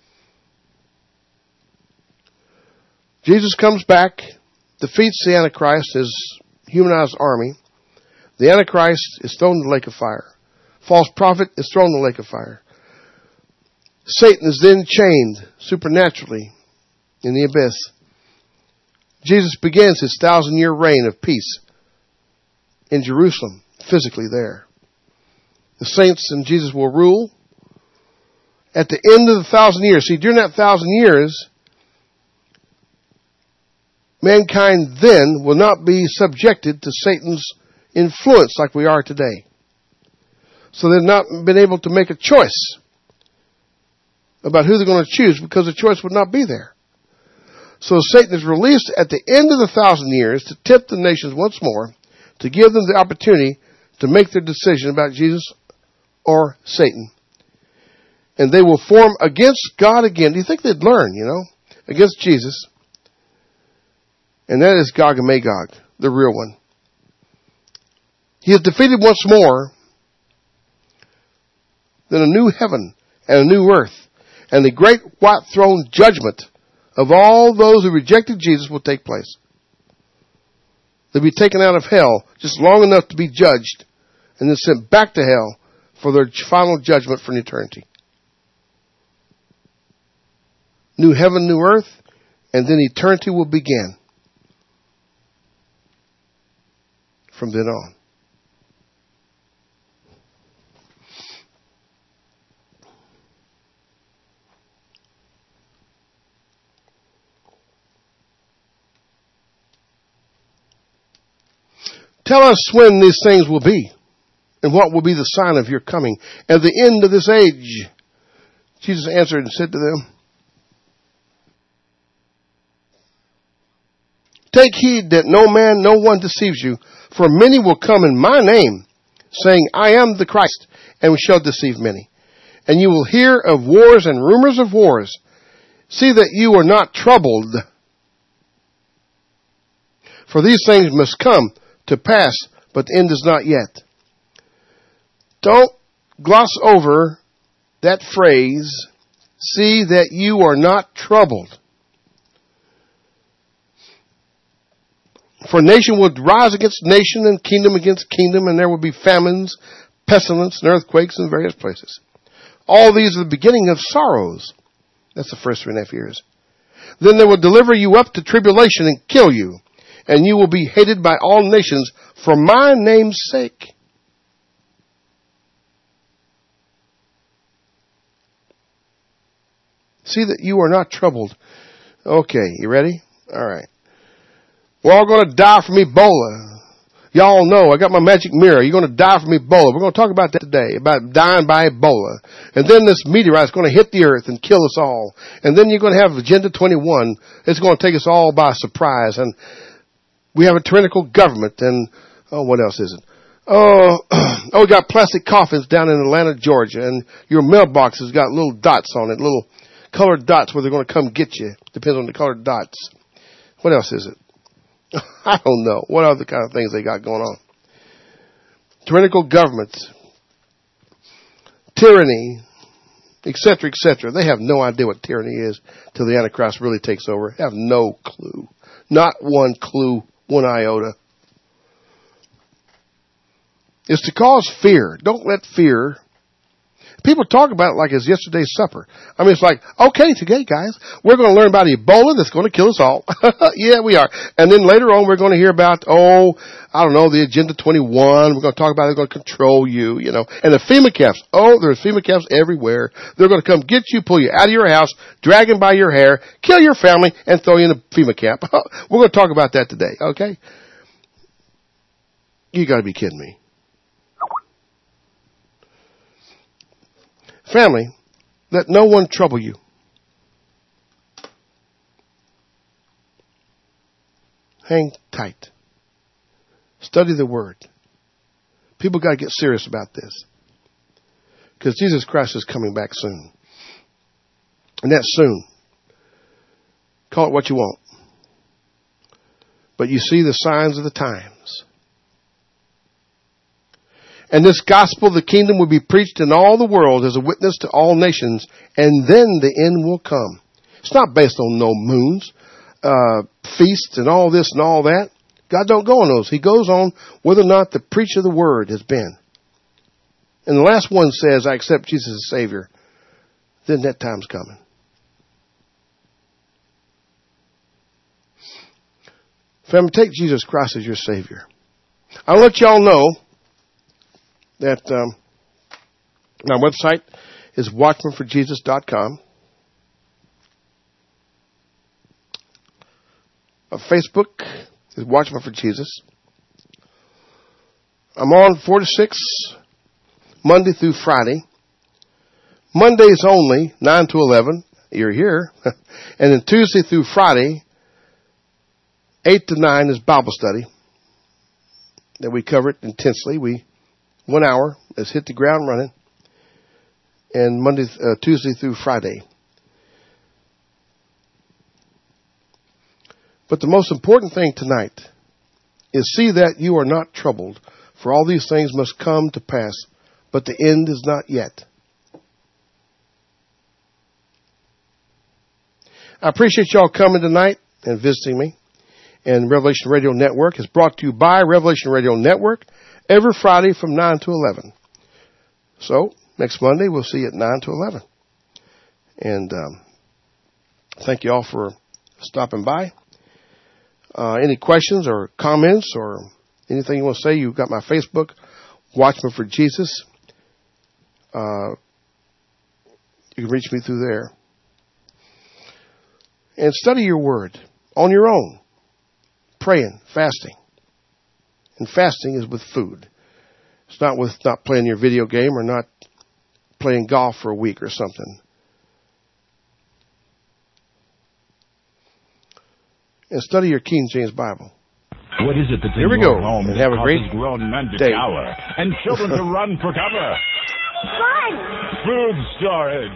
Jesus comes back, defeats the Antichrist, his humanized army. The Antichrist is thrown in the lake of fire. False prophet is thrown in the lake of fire. Satan is then chained supernaturally in the abyss. Jesus begins his thousand-year reign of peace in Jerusalem, physically there. The saints and Jesus will rule. At the end of the thousand years, see, during that thousand years, mankind then will not be subjected to Satan's influence like we are today. So they've not been able to make a choice about who they're going to choose because the choice would not be there. So Satan is released at the end of the thousand years to tempt the nations once more, to give them the opportunity to make their decision about Jesus or Satan. And they will form against God again. Do you think they'd learn, you know, against Jesus? And that is Gog and Magog, the real one. He is defeated once more. Then a new heaven and a new earth and the great white throne judgment of all those who rejected Jesus will take place. They'll be taken out of hell just long enough to be judged and then sent back to hell for their final judgment for an eternity. New heaven, new earth, and then eternity will begin from then on. Tell us when these things will be, and what will be the sign of your coming, and the end of this age. Jesus answered and said to them, take heed that no man, no one deceives you, for many will come in my name, saying, I am the Christ, and we shall deceive many. And you will hear of wars and rumors of wars. See that you are not troubled, for these things must come to pass, but the end is not yet. Don't gloss over that phrase, see that you are not troubled. For nation would rise against nation and kingdom against kingdom, and there will be famines, pestilence, and earthquakes in various places. All these are the beginning of sorrows. That's the first three and a half years. Then they will deliver you up to tribulation and kill you, and you will be hated by all nations for my name's sake. See that you are not troubled. Okay, you ready? All right. We're all going to die from Ebola. Y'all know I got my magic mirror. You're going to die from Ebola. We're going to talk about that today, about dying by Ebola. And then this meteorite is going to hit the earth and kill us all. And then you're going to have Agenda twenty-one. It's going to take us all by surprise. And we have a tyrannical government. And, oh, what else is it? Oh, oh, we got plastic coffins down in Atlanta, Georgia. And your mailbox has got little dots on it, little colored dots where they're going to come get you. Depends on the colored dots. What else is it? I don't know. What other kind of things they got going on? Tyrannical governments, tyranny, et cetera, et cetera. They have no idea what tyranny is till the Antichrist really takes over. They have no clue. Not one clue, one iota. It's to cause fear. Don't let fear. People talk about it like it's yesterday's supper. I mean, it's like, okay, today, guys, we're going to learn about Ebola that's going to kill us all. Yeah, we are. And then later on, we're going to hear about, oh, I don't know, the Agenda twenty-one. We're going to talk about it. They're going to control you, you know. And the FEMA camps. Oh, there's FEMA camps everywhere. They're going to come get you, pull you out of your house, drag you by your hair, kill your family, and throw you in a FEMA camp. We're going to talk about that today, okay? You got to be kidding me. Family, let no one trouble you. Hang tight. Study the Word. People got to get serious about this. Because Jesus Christ is coming back soon. And that's soon. Call it what you want. But you see the signs of the times. And this gospel of the kingdom will be preached in all the world as a witness to all nations, and then the end will come. It's not based on no moons, uh, feasts and all this and all that. God don't go on those. He goes on whether or not the preach of the word has been. And the last one says, I accept Jesus as Savior. then that time's coming. Family, take Jesus Christ as your Savior. I'll let y'all know that um, my website is watchman for jesus dot com. Uh, Facebook is Watchman for Jesus. I'm on four to six, Monday through Friday. Mondays only, nine to eleven. You're here. And then Tuesday through Friday, eight to nine is Bible study. That we cover it intensely. We, one hour, let's hit the ground running. And Monday, uh, Tuesday through Friday. But the most important thing tonight is see that you are not troubled, for all these things must come to pass, but the end is not yet. I appreciate y'all coming tonight and visiting me. And Revelation Radio Network is brought to you by Revelation Radio Network every Friday from nine to eleven. So, next Monday we'll see you at nine to eleven. And um, thank you all for stopping by. Uh, any questions or comments or anything you want to say, you've got my Facebook, Watchman for Jesus. Uh, you can reach me through there. And study your word on your own. Praying, fasting. And fasting is with food. It's not with not playing your video game or not playing golf for a week or something. And study your King James Bible. What is it that's Here in we your go. home And that have a great causes grown men to day. cower and children to run for cover? Fun! Food storage.